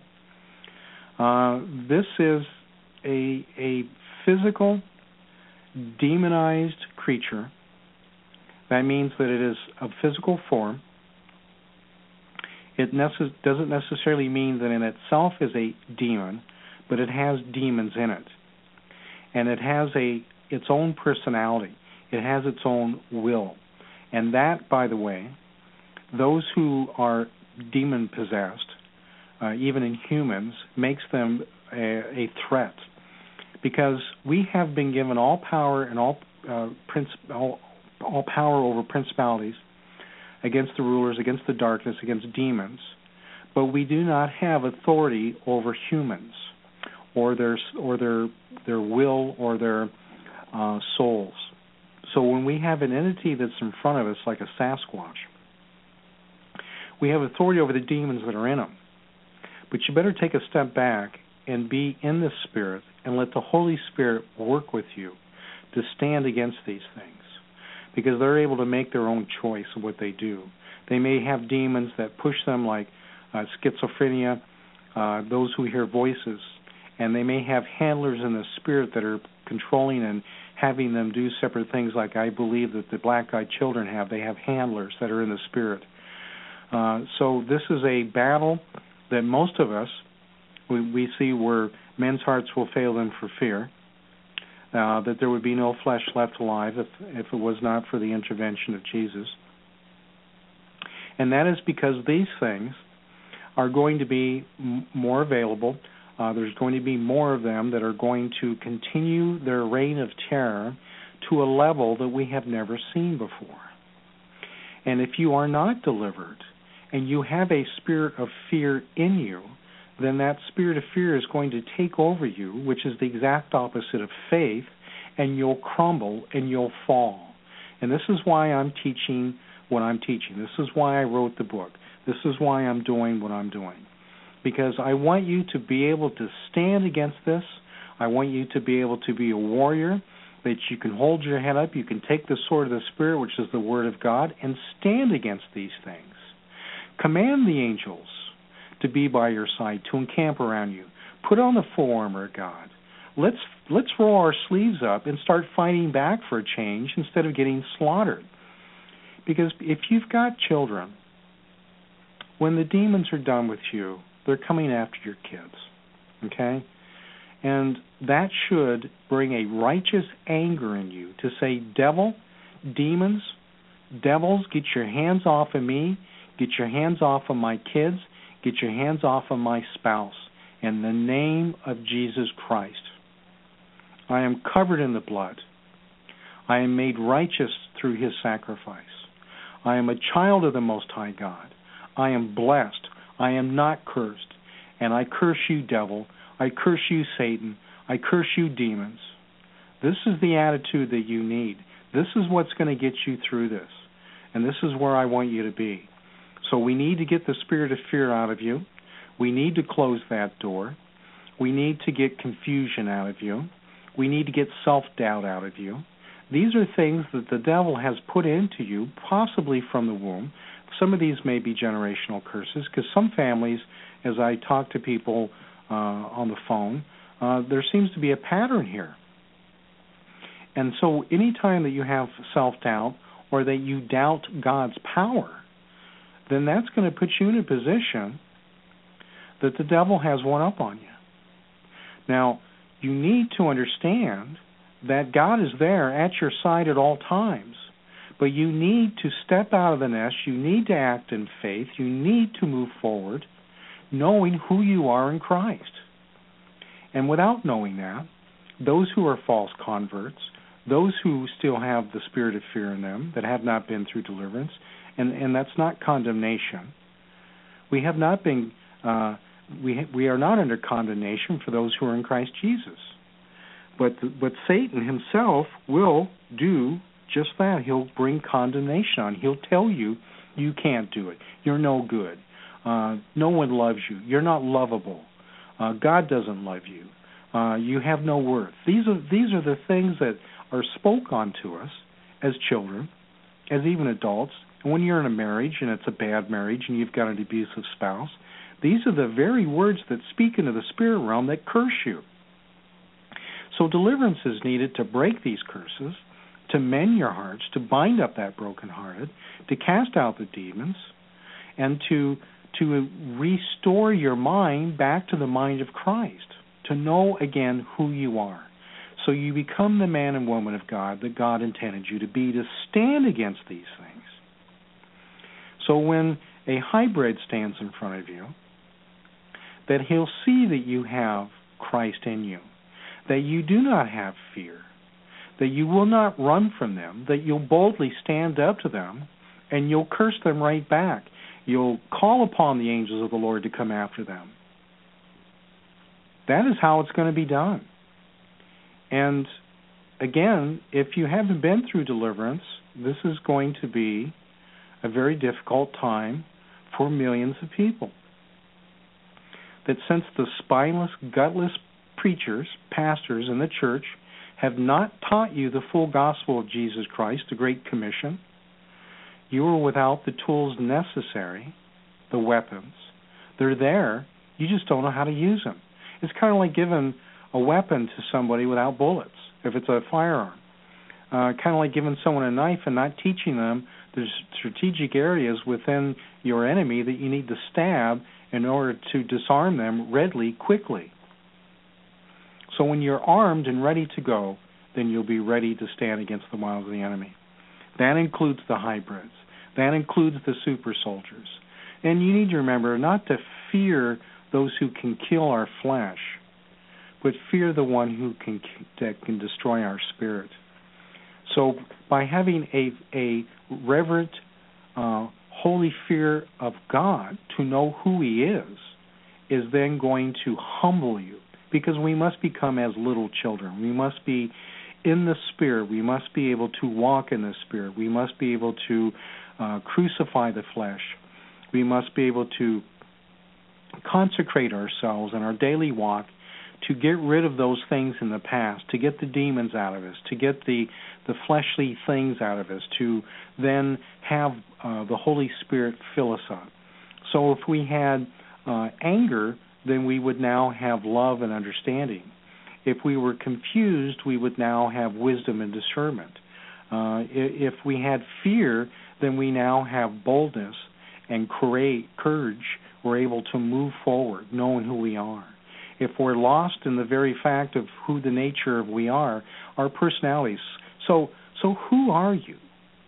[SPEAKER 2] uh, this is a, a physical, demonized creature. That means that it is of physical form. It necess- doesn't necessarily mean that in itself is a demon, but it has demons in it. And it has a its own personality. It has its own will. And that, by the way, those who are demon-possessed, uh, even in humans, makes them a, a threat. Because we have been given all power and all, uh, princi- all, all power over principalities, against the rulers, against the darkness, against demons. But we do not have authority over humans, or their or their their will, or their uh, souls. So when we have an entity that's in front of us, like a Sasquatch, we have authority over the demons that are in them. But you better take a step back and be in the Spirit and let the Holy Spirit work with you to stand against these things, because they're able to make their own choice of what they do. They may have demons that push them, like uh, schizophrenia, uh, those who hear voices, and they may have handlers in the Spirit that are controlling and having them do separate things, like I believe that the black-eyed children have. They have handlers that are in the Spirit. Uh, so this is a battle that most of us, we, we see where men's hearts will fail them for fear, uh, that there would be no flesh left alive if, if it was not for the intervention of Jesus. And that is because these things are going to be m- more available. Uh, there's going to be more of them that are going to continue their reign of terror to a level that we have never seen before. And if you are not delivered and you have a spirit of fear in you, then that spirit of fear is going to take over you, which is the exact opposite of faith, and you'll crumble and you'll fall. And this is why I'm teaching what I'm teaching. This is why I wrote the book. This is why I'm doing what I'm doing. Because I want you to be able to stand against this. I want you to be able to be a warrior, that you can hold your head up, you can take the sword of the Spirit, which is the Word of God, and stand against these things. Command the angels to be by your side, to encamp around you. Put on the full armor of God. Let's let's roll our sleeves up and start fighting back for a change instead of getting slaughtered. Because if you've got children, when the demons are done with you, they're coming after your kids, okay? And that should bring a righteous anger in you to say, devil, demons, devils, get your hands off of me, get your hands off of my kids, get your hands off of my spouse, in the name of Jesus Christ. I am covered in the blood. I am made righteous through his sacrifice. I am a child of the Most High God. I am blessed. I am not cursed. And I curse you, devil. I curse you, Satan. I curse you, demons. This is the attitude that you need. This is what's going to get you through this. And this is where I want you to be. So we need to get the spirit of fear out of you. We need to close that door. We need to get confusion out of you. We need to get self-doubt out of you. These are things that the devil has put into you, possibly from the womb. Some of these may be generational curses, because some families, as I talk to people uh, on the phone, uh, there seems to be a pattern here. And so any time that you have self-doubt or that you doubt God's power, then that's going to put you in a position that the devil has one up on you. Now, you need to understand that God is there at your side at all times, but you need to step out of the nest. You need to act in faith. You need to move forward knowing who you are in Christ. And without knowing that, those who are false converts, those who still have the spirit of fear in them that have not been through deliverance, and, and that's not condemnation. We have not been, uh, we we are not under condemnation for those who are in Christ Jesus. But but Satan himself will do just that. He'll bring condemnation on. He'll tell you you can't do it. You're no good. Uh, no one loves you. You're not lovable. Uh, God doesn't love you. Uh, you have no worth. These are these are the things that are spoke onto us as children, as even adults. And when you're in a marriage and it's a bad marriage and you've got an abusive spouse, these are the very words that speak into the spirit realm that curse you. So deliverance is needed to break these curses, to mend your hearts, to bind up that brokenhearted, to cast out the demons, and to to restore your mind back to the mind of Christ, to know again who you are. So you become the man and woman of God that God intended you to be, to stand against these things. So when a hybrid stands in front of you, that he'll see that you have Christ in you, that you do not have fear, that you will not run from them, that you'll boldly stand up to them, and you'll curse them right back. You'll call upon the angels of the Lord to come after them. That is how it's going to be done. And again, if you haven't been through deliverance, this is going to be a very difficult time for millions of people. That since the spineless, gutless preachers, pastors in the church have not taught you the full gospel of Jesus Christ, the Great Commission, you are without the tools necessary, the weapons. They're there, you just don't know how to use them. It's kind of like giving a weapon to somebody without bullets, if it's a firearm. Uh, kind of like giving someone a knife and not teaching them the strategic areas within your enemy that you need to stab in order to disarm them readily, quickly. So when you're armed and ready to go, then you'll be ready to stand against the wiles of the enemy. That includes the hybrids. That includes the super soldiers. And you need to remember not to fear those who can kill our flesh, but fear the one who can that can destroy our spirit. So by having a, a reverent uh, holy fear of God, to know who He is, is then going to humble you, because we must become as little children. We must be in the Spirit. We must be able to walk in the Spirit. We must be able to uh, crucify the flesh. We must be able to consecrate ourselves in our daily walk to get rid of those things in the past, to get the demons out of us, to get the, the fleshly things out of us, to then have uh, the Holy Spirit fill us up. So if we had uh, anger, then we would now have love and understanding. If we were confused, we would now have wisdom and discernment. Uh, if we had fear, then we now have boldness and courage. We're able to move forward, knowing who we are. If we're lost in the very fact of who the nature of we are, our personalities. So, so who are you?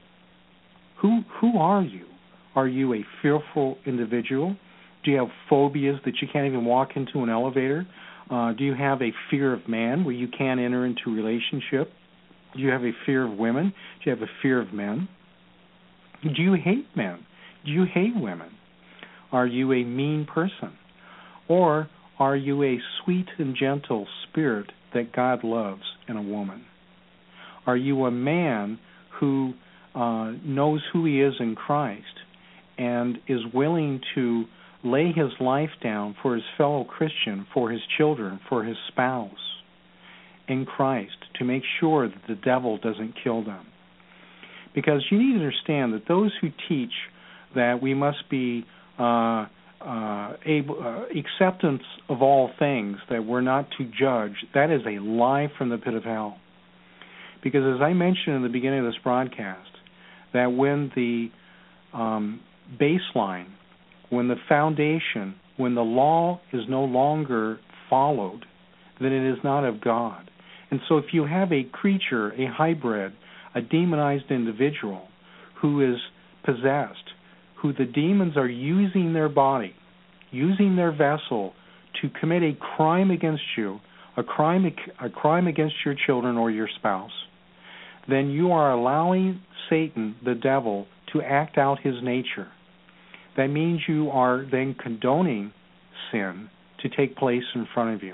[SPEAKER 2] Who who are you? Are you a fearful individual? Do you have phobias that you can't even walk into an elevator? Uh, do you have a fear of man where you can't enter into a relationship? Do you have a fear of women? Do you have a fear of men? Do you hate men? Do you hate women? Are you a mean person? Or are you a sweet and gentle spirit that God loves in a woman? Are you a man who uh, knows who he is in Christ and is willing to lay his life down for his fellow Christian, for his children, for his spouse in Christ, to make sure that the devil doesn't kill them? Because you need to understand that those who teach that we must be uh, uh, able, uh, acceptance of all things, that we're not to judge, that is a lie from the pit of hell. Because as I mentioned in the beginning of this broadcast, that when the um, baseline, when the foundation, when the law is no longer followed, then it is not of God. And so if you have a creature, a hybrid, a demonized individual who is possessed, who the demons are using their body, using their vessel to commit a crime against you, a crime, a crime against your children or your spouse, then you are allowing Satan, the devil, to act out his nature. That means you are then condoning sin to take place in front of you.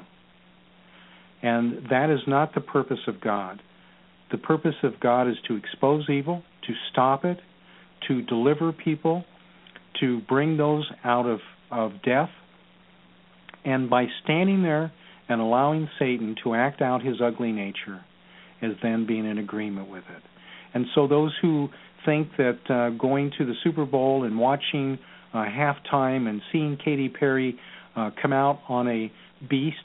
[SPEAKER 2] And that is not the purpose of God. The purpose of God is to expose evil, to stop it, to deliver people, to bring those out of, of death. And by standing there and allowing Satan to act out his ugly nature is then being in agreement with it. And so those who think that uh, going to the Super Bowl and watching uh, halftime and seeing Katy Perry uh, come out on a beast,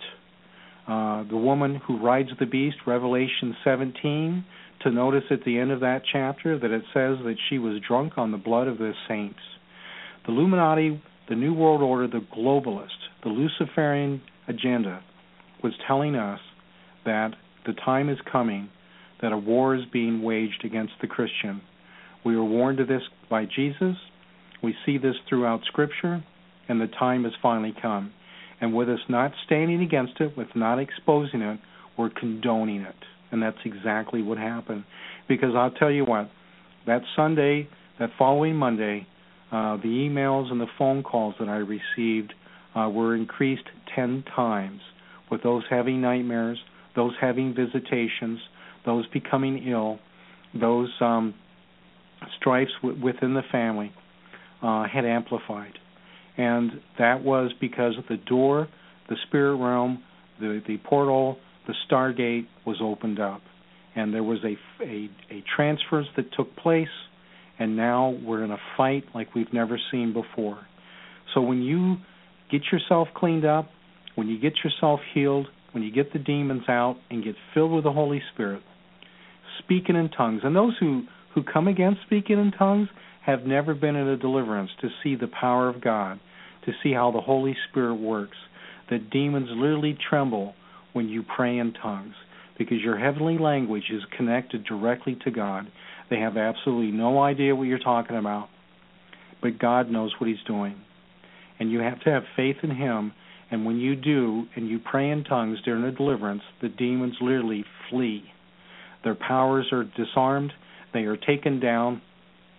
[SPEAKER 2] uh, the woman who rides the beast, Revelation seventeen, to notice at the end of that chapter that it says that she was drunk on the blood of the saints. The Illuminati, the New World Order, the globalist, the Luciferian agenda was telling us that the time is coming, that a war is being waged against the Christian. We were warned of this by Jesus. We see this throughout Scripture, and the time has finally come. And with us not standing against it, with not exposing it, we're condoning it. And that's exactly what happened. Because I'll tell you what, that Sunday, that following Monday, uh, the emails and the phone calls that I received uh, were increased ten times, with those having nightmares, those having visitations, those becoming ill, those um, strifes w- within the family uh, had amplified. And that was because the door, the spirit realm, the, the portal, the Stargate was opened up. And there was a, a, a transference that took place, and now we're in a fight like we've never seen before. So when you get yourself cleaned up, when you get yourself healed, when you get the demons out and get filled with the Holy Spirit, speaking in tongues. And those who, who come against speaking in tongues have never been in a deliverance to see the power of God, to see how the Holy Spirit works, that demons literally tremble when you pray in tongues, because your heavenly language is connected directly to God. They have absolutely no idea what you're talking about, but God knows what he's doing. And you have to have faith in him, and when you do, and you pray in tongues during a deliverance, the demons literally flee. Their powers are disarmed, they are taken down,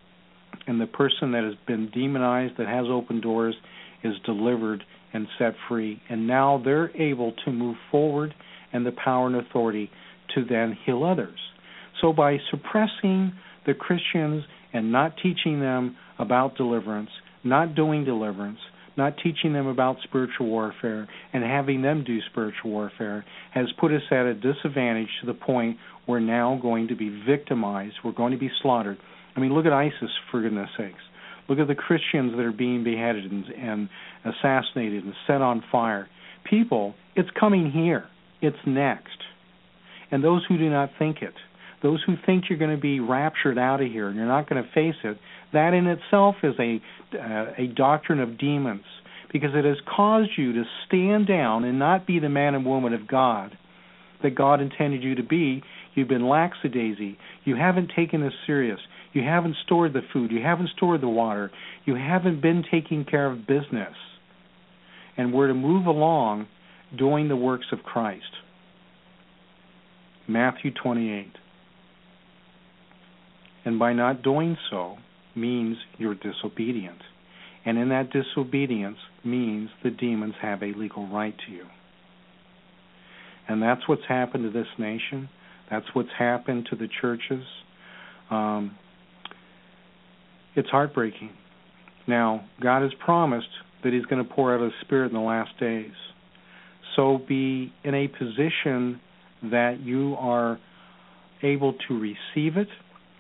[SPEAKER 2] and the person that has been demonized, that has open doors, is delivered and set free. And now they're able to move forward and the power and authority to then heal others. So by suppressing the Christians and not teaching them about deliverance, not doing deliverance, not teaching them about spiritual warfare, and having them do spiritual warfare, has put us at a disadvantage to the point we're now going to be victimized. We're going to be slaughtered. I mean, look at ISIS, for goodness sakes. Look at the Christians that are being beheaded and, and assassinated and set on fire. People, it's coming here. It's next. And those who do not think it, those who think you're going to be raptured out of here and you're not going to face it, that in itself is a uh, a doctrine of demons, because it has caused you to stand down and not be the man and woman of God that God intended you to be. You've been lackadaisy. You haven't taken this serious. You haven't stored the food. You haven't stored the water. You haven't been taking care of business. And we're to move along doing the works of Christ. Matthew twenty-eight. And by not doing so means you're disobedient. And in that disobedience means the demons have a legal right to you. And that's what's happened to this nation. That's what's happened to the churches. Um, it's heartbreaking. Now, God has promised that He's going to pour out His Spirit in the last days. So be in a position that you are able to receive it,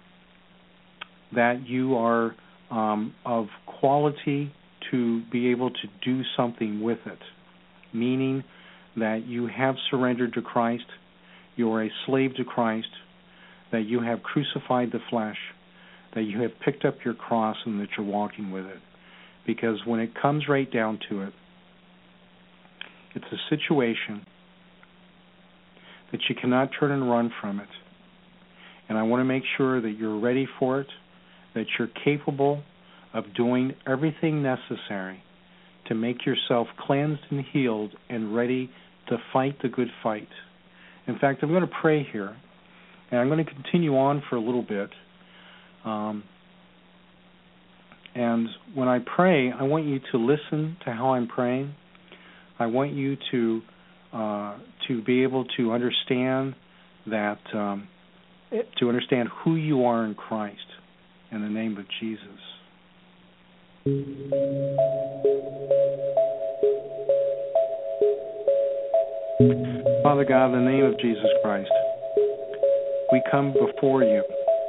[SPEAKER 2] that you are um, of quality to be able to do something with it, meaning that you have surrendered to Christ, you are a slave to Christ, that you have crucified the flesh, that you have picked up your cross and that you're walking with it. Because when it comes right down to it, it's a situation that you cannot turn and run from it. And I want to make sure that you're ready for it, that you're capable of doing everything necessary to make yourself cleansed and healed and ready to fight the good fight. In fact, I'm going to pray here, and I'm going to continue on for a little bit. Um, and when I pray, I want you to listen to how I'm praying. I want you to uh, to be able to understand that, um, to understand who you are in Christ. In the name of Jesus. Father God, in the name of Jesus Christ, we come before you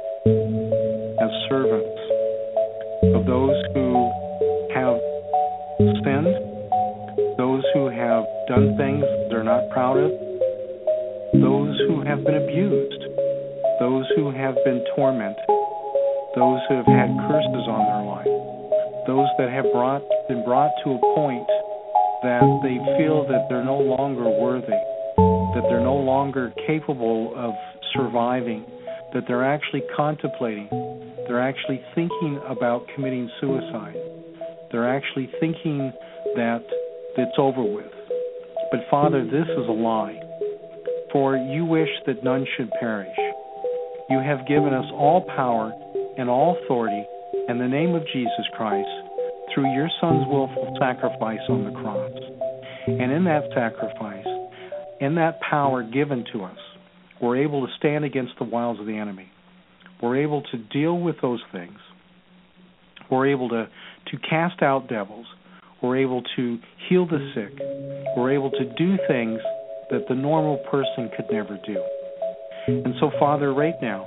[SPEAKER 2] as servants of those who have sinned, those who have done things they're not proud of, those who have been abused, those who have been tormented, those who have had curses on their life, those that have brought, been brought to a point that they feel that they're no longer worthy, that they're no longer capable of surviving, that they're actually contemplating, they're actually thinking about committing suicide, they're actually thinking that it's over with. But Father, this is a lie, for you wish that none should perish. You have given us all power and all authority in the name of Jesus Christ through your Son's willful sacrifice on the cross. And in that sacrifice, in that power given to us, we're able to stand against the wiles of the enemy. We're able to deal with those things. We're able to, to cast out devils. We're able to heal the sick. We're able to do things that the normal person could never do. And so, Father, right now,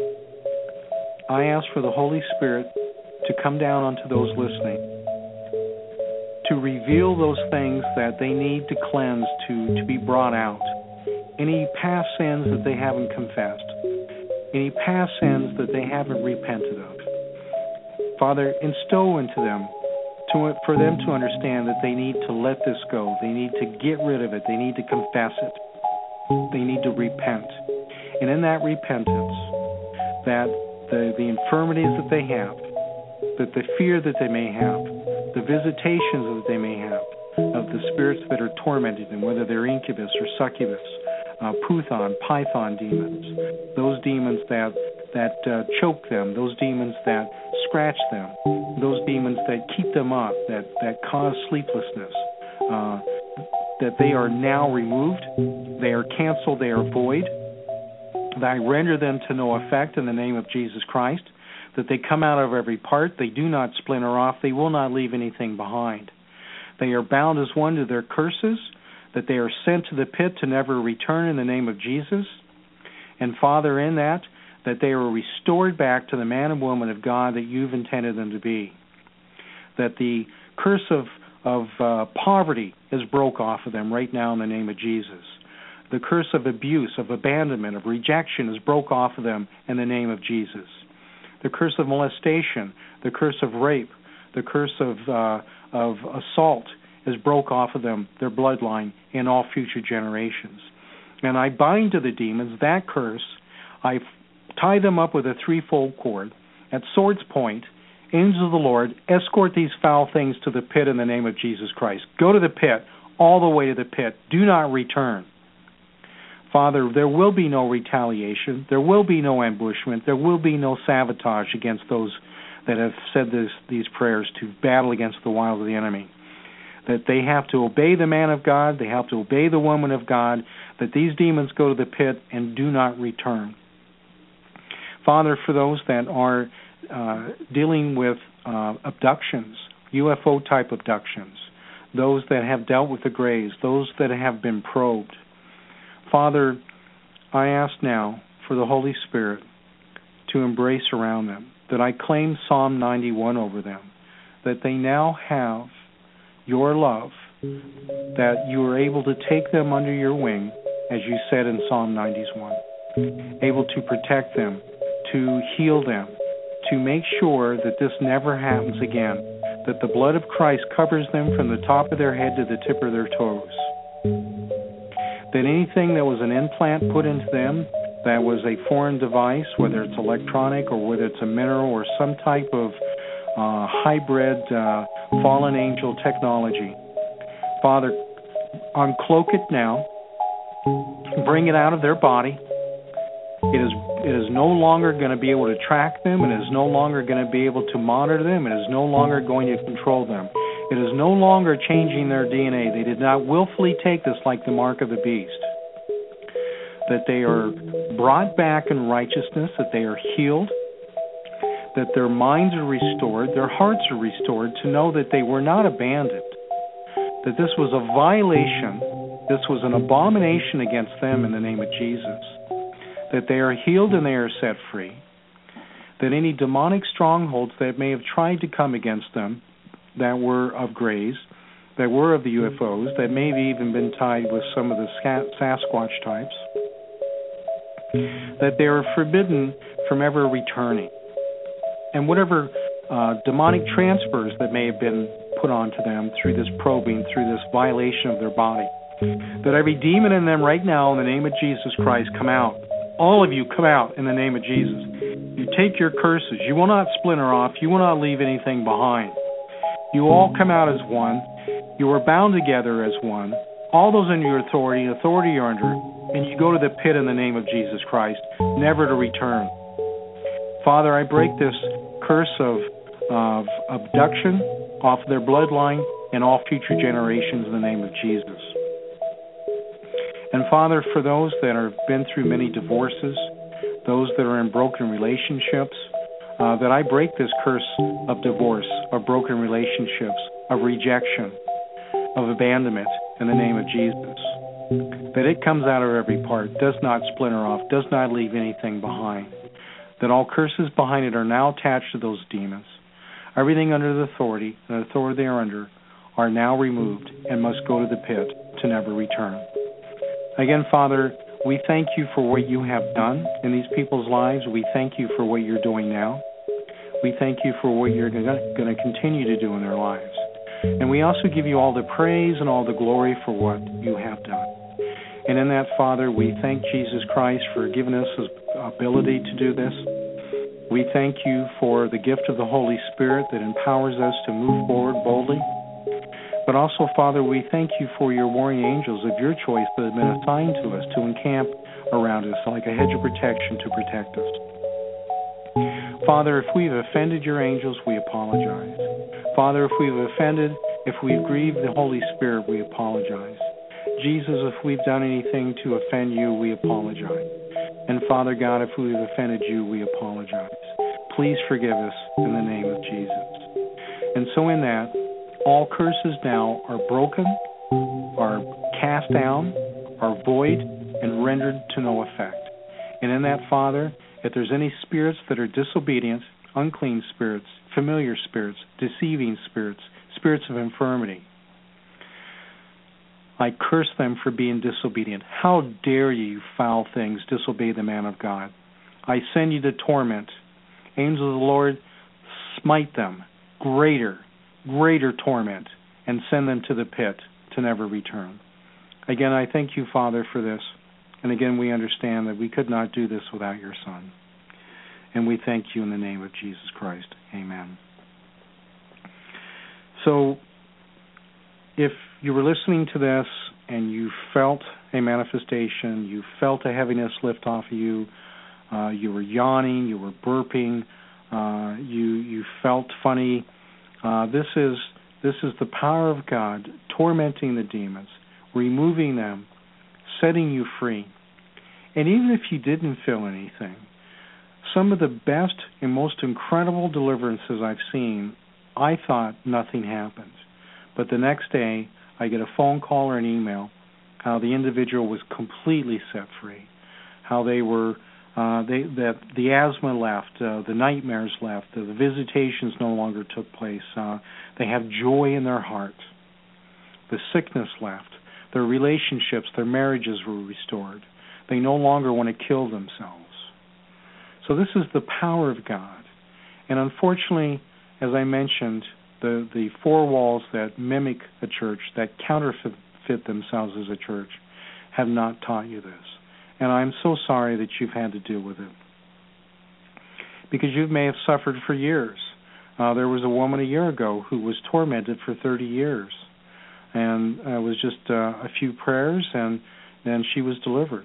[SPEAKER 2] I ask for the Holy Spirit to come down onto those listening, to reveal those things that they need to cleanse, to, to be brought out. Any past sins that they haven't confessed, any past sins that they haven't repented of. Father, instill into them, to, for them to understand that they need to let this go. They need to get rid of it. They need to confess it. They need to repent. And in that repentance, that the, the infirmities that they have, that the fear that they may have, the visitations that they may have of the spirits that are tormenting them, whether they're incubus or succubus, uh, Puthon, Python demons, those demons that, that uh, choke them, those demons that scratch them, those demons that keep them up, that, that cause sleeplessness, uh, that they are now removed, they are canceled, they are void, that I render them to no effect in the name of Jesus Christ, that they come out of every part, they do not splinter off, they will not leave anything behind. They are bound as one to their curses, that they are sent to the pit to never return in the name of Jesus. And Father, in that, that they are restored back to the man and woman of God that you've intended them to be. That the curse of, of uh, poverty is broke off of them right now in the name of Jesus. The curse of abuse, of abandonment, of rejection is broke off of them in the name of Jesus. The curse of molestation, the curse of rape, the curse of uh, of assault is broke off of them, their bloodline, in all future generations. And I bind to the demons that curse. I tie them up with a threefold cord. At sword's point, angels of the Lord, escort these foul things to the pit in the name of Jesus Christ. Go to the pit, all the way to the pit. Do not return. Father, there will be no retaliation. There will be no ambushment. There will be no sabotage against those that have said this, these prayers to battle against the wiles of the enemy. That they have to obey the man of God. They have to obey the woman of God. That these demons go to the pit and do not return. Father, for those that are uh, dealing with uh, abductions, U F O-type abductions, those that have dealt with the graves, those that have been probed, Father, I ask now for the Holy Spirit to embrace around them, that I claim Psalm ninety-one over them, that they now have your love, that you are able to take them under your wing, as you said in Psalm ninety-one, able to protect them, to heal them, to make sure that this never happens again, that the blood of Christ covers them from the top of their head to the tip of their toes, that anything that was an implant put into them that was a foreign device, whether it's electronic or whether it's a mineral or some type of uh, hybrid uh, fallen angel technology, Father, uncloak it now, bring it out of their body. It is it is no longer going to be able to track them. It is no longer going to be able to monitor them. It is no longer going to control them. It is no longer changing their D N A. They did not willfully take this like the mark of the beast. That they are brought back in righteousness, that they are healed, that their minds are restored, their hearts are restored, to know that they were not abandoned, that this was a violation, this was an abomination against them in the name of Jesus, that they are healed and they are set free, that any demonic strongholds that may have tried to come against them that were of grays, that were of the U F Os, that may have even been tied with some of the Sasquatch types, that they are forbidden from ever returning. And whatever uh, demonic transfers that may have been put onto them through this probing, through this violation of their body, that every demon in them right now, in the name of Jesus Christ, come out. All of you come out in the name of Jesus. You take your curses. You will not splinter off. You will not leave anything behind. You all come out as one. You are bound together as one. All those under your authority, authority you're under, and you go to the pit in the name of Jesus Christ, never to return. Father, I break this curse of, of abduction off their bloodline and all future generations in the name of Jesus. And Father, for those that have been through many divorces, those that are in broken relationships, uh, that I break this curse of divorce, of broken relationships, of rejection, of abandonment in the name of Jesus. That it comes out of every part, does not splinter off, does not leave anything behind. That all curses behind it are now attached to those demons. Everything under the authority, the authority they are under, are now removed and must go to the pit to never return. Again, Father, we thank you for what you have done in these people's lives. We thank you for what you're doing now. We thank you for what you're going to continue to do in their lives. And we also give you all the praise and all the glory for what you have done. And in that, Father, we thank Jesus Christ for giving us his ability to do this. We thank you for the gift of the Holy Spirit that empowers us to move forward boldly. But also, Father, we thank you for your warring angels of your choice that have been assigned to us to encamp around us like a hedge of protection to protect us. Father, if we've offended your angels, we apologize. Father, if we've offended, if we've grieved the Holy Spirit, we apologize. Jesus, if we've done anything to offend you, we apologize. And Father God, if we've offended you, we apologize. Please forgive us in the name of Jesus. And so in that, all curses now are broken, are cast down, are void, and rendered to no effect. And in that, Father, if there's any spirits that are disobedient, unclean spirits, familiar spirits, deceiving spirits, spirits of infirmity, I curse them for being disobedient. How dare you, foul things, disobey the man of God? I send you to torment. Angels of the Lord, smite them, greater, greater torment, and send them to the pit to never return. Again, I thank you, Father, for this. And again, we understand that we could not do this without your Son. And we thank you in the name of Jesus Christ. Amen. So, if you were listening to this and you felt a manifestation, you felt a heaviness lift off of you, uh, you were yawning, you were burping, uh, you you felt funny, uh, this is this is the power of God tormenting the demons, removing them, setting you free. And even if you didn't feel anything, some of the best and most incredible deliverances I've seen, I thought nothing happened. But the next day, I get a phone call or an email how the individual was completely set free, how they were, uh, they that the asthma left, uh, the nightmares left, uh, the visitations no longer took place. Uh, they have joy in their heart. The sickness left. Their relationships, their marriages were restored. They no longer want to kill themselves. So this is the power of God. And unfortunately, as I mentioned, the, the four walls that mimic a church, that counterfeit themselves as a church, have not taught you this. And I'm so sorry that you've had to deal with it. Because you may have suffered for years. Uh, there was a woman a year ago who was tormented for thirty years. And uh, it was just uh, a few prayers, and then she was delivered.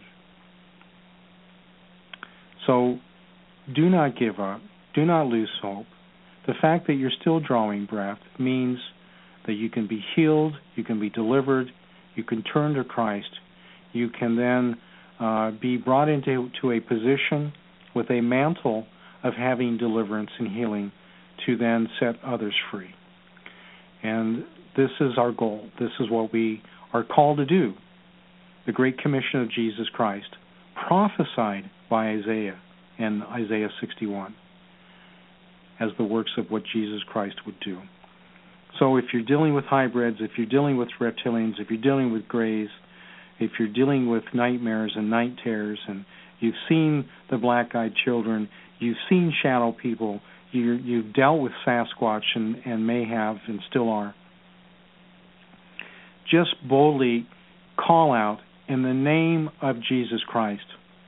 [SPEAKER 2] So do not give up. Do not lose hope. The fact that you're still drawing breath means that you can be healed, you can be delivered, you can turn to Christ. You can then uh, be brought into to a position with a mantle of having deliverance and healing to then set others free. And this is our goal. This is what we are called to do. The Great Commission of Jesus Christ, prophesied by Isaiah in Isaiah sixty-one, as the works of what Jesus Christ would do. So if you're dealing with hybrids, if you're dealing with reptilians, if you're dealing with grays, if you're dealing with nightmares and night terrors, and you've seen the black-eyed children, you've seen shadow people, you, you've dealt with Sasquatch and, and may have and still are, just boldly call out in the name of Jesus Christ.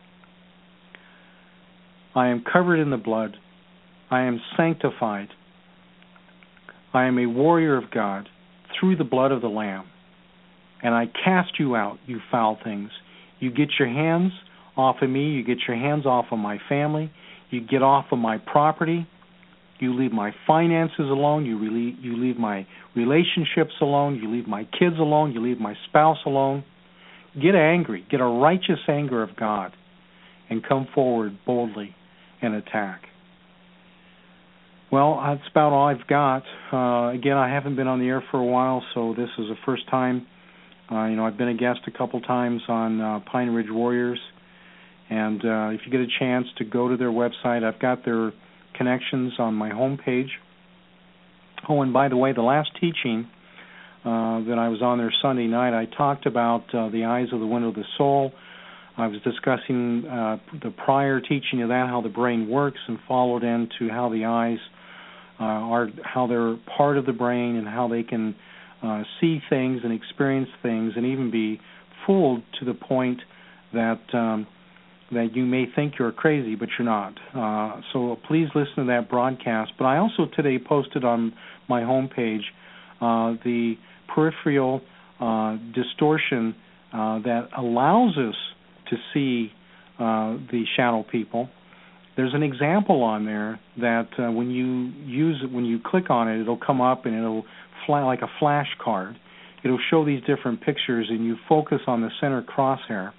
[SPEAKER 2] I am covered in the blood. I am sanctified. I am a warrior of God through the blood of the Lamb. And I cast you out, you foul things. You get your hands off of me. You get your hands off of my family. You get off of my property. You leave my finances alone. You, really, you leave my relationships alone. You leave my kids alone. You leave my spouse alone. Get angry. Get a righteous anger of God and come forward boldly and attack. Well, that's about all I've got. Uh, again, I haven't been on the air for a while, so this is the first time. Uh, you know, I've been a guest a couple times on uh, Pine Ridge Warriors, and uh, if you get a chance to go to their website, I've got their connections on my homepage. Oh, and by the way, the last teaching uh, that I was on there Sunday night, I talked about uh, the eyes of the window of the soul. I was discussing uh, the prior teaching of that, how the brain works, and followed into how the eyes uh, are, how they're part of the brain, and how they can uh, see things and experience things, and even be fooled to the point that um, that you may think you're crazy, but you're not. Uh, so please listen to that broadcast. But I also today posted on my homepage uh, the peripheral uh, distortion uh, that allows us to see uh, the shadow people, there's an example on there that uh, when you use it, when you click on it, it'll come up and it'll fly like a flash card. It'll show these different pictures, and you focus on the center crosshair.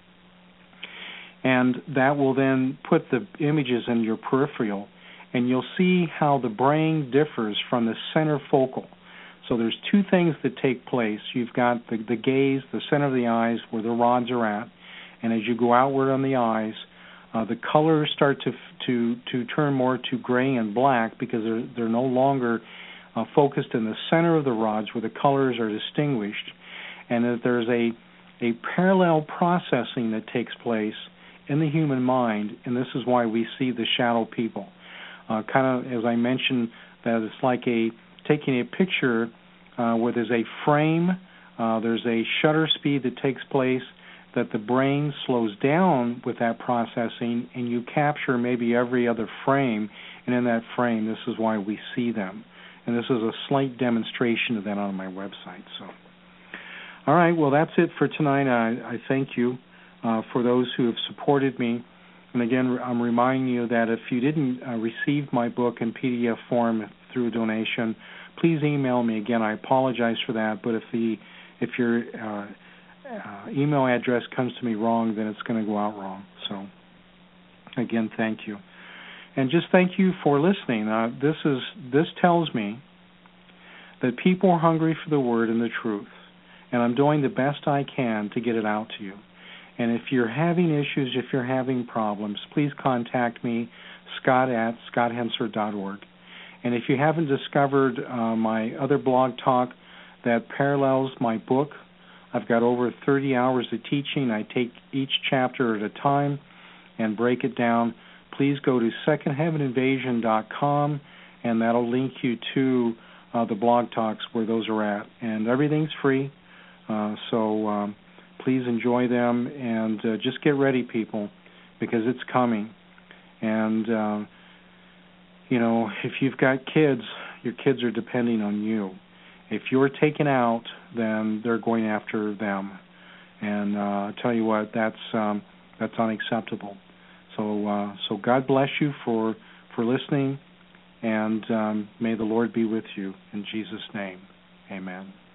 [SPEAKER 2] And that will then put the images in your peripheral, and you'll see how the brain differs from the center focal. So there's two things that take place. You've got the, the gaze, the center of the eyes, where the rods are at, and as you go outward on the eyes, uh, the colors start to to to turn more to gray and black because they're they're no longer uh, focused in the center of the rods where the colors are distinguished, and that there's a a parallel processing that takes place in the human mind, and this is why we see the shadow people. Uh, kind of as I mentioned, that it's like a taking a picture uh, where there's a frame, uh, there's a shutter speed that takes place, that the brain slows down with that processing, and you capture maybe every other frame, and in that frame, this is why we see them. And this is a slight demonstration of that on my website. So, all right, well, that's it for tonight. I, I thank you uh, for those who have supported me. And again, I'm reminding you that if you didn't uh, receive my book in P D F form through a donation, please email me. Again, I apologize for that, but if the if your uh, uh, email address comes to me wrong, then it's going to go out wrong. So, again, thank you, and just thank you for listening. Uh, this is this tells me that people are hungry for the word and the truth, and I'm doing the best I can to get it out to you. And if you're having issues, if you're having problems, please contact me, Scott at scott henser dot org. And if you haven't discovered uh, my other blog talk that parallels my book, I've got over thirty hours of teaching. I take each chapter at a time and break it down. Please go to second heaven invasion dot com, and that'll link you to uh, the blog talks where those are at. And everything's free, uh, so um, please enjoy them, and uh, just get ready, people, because it's coming. And uh, you know, if you've got kids, your kids are depending on you. If you're taken out, then they're going after them. And uh, I tell you what, that's um, that's unacceptable. So, uh, so God bless you for for listening, and um, may the Lord be with you in Jesus' name. Amen.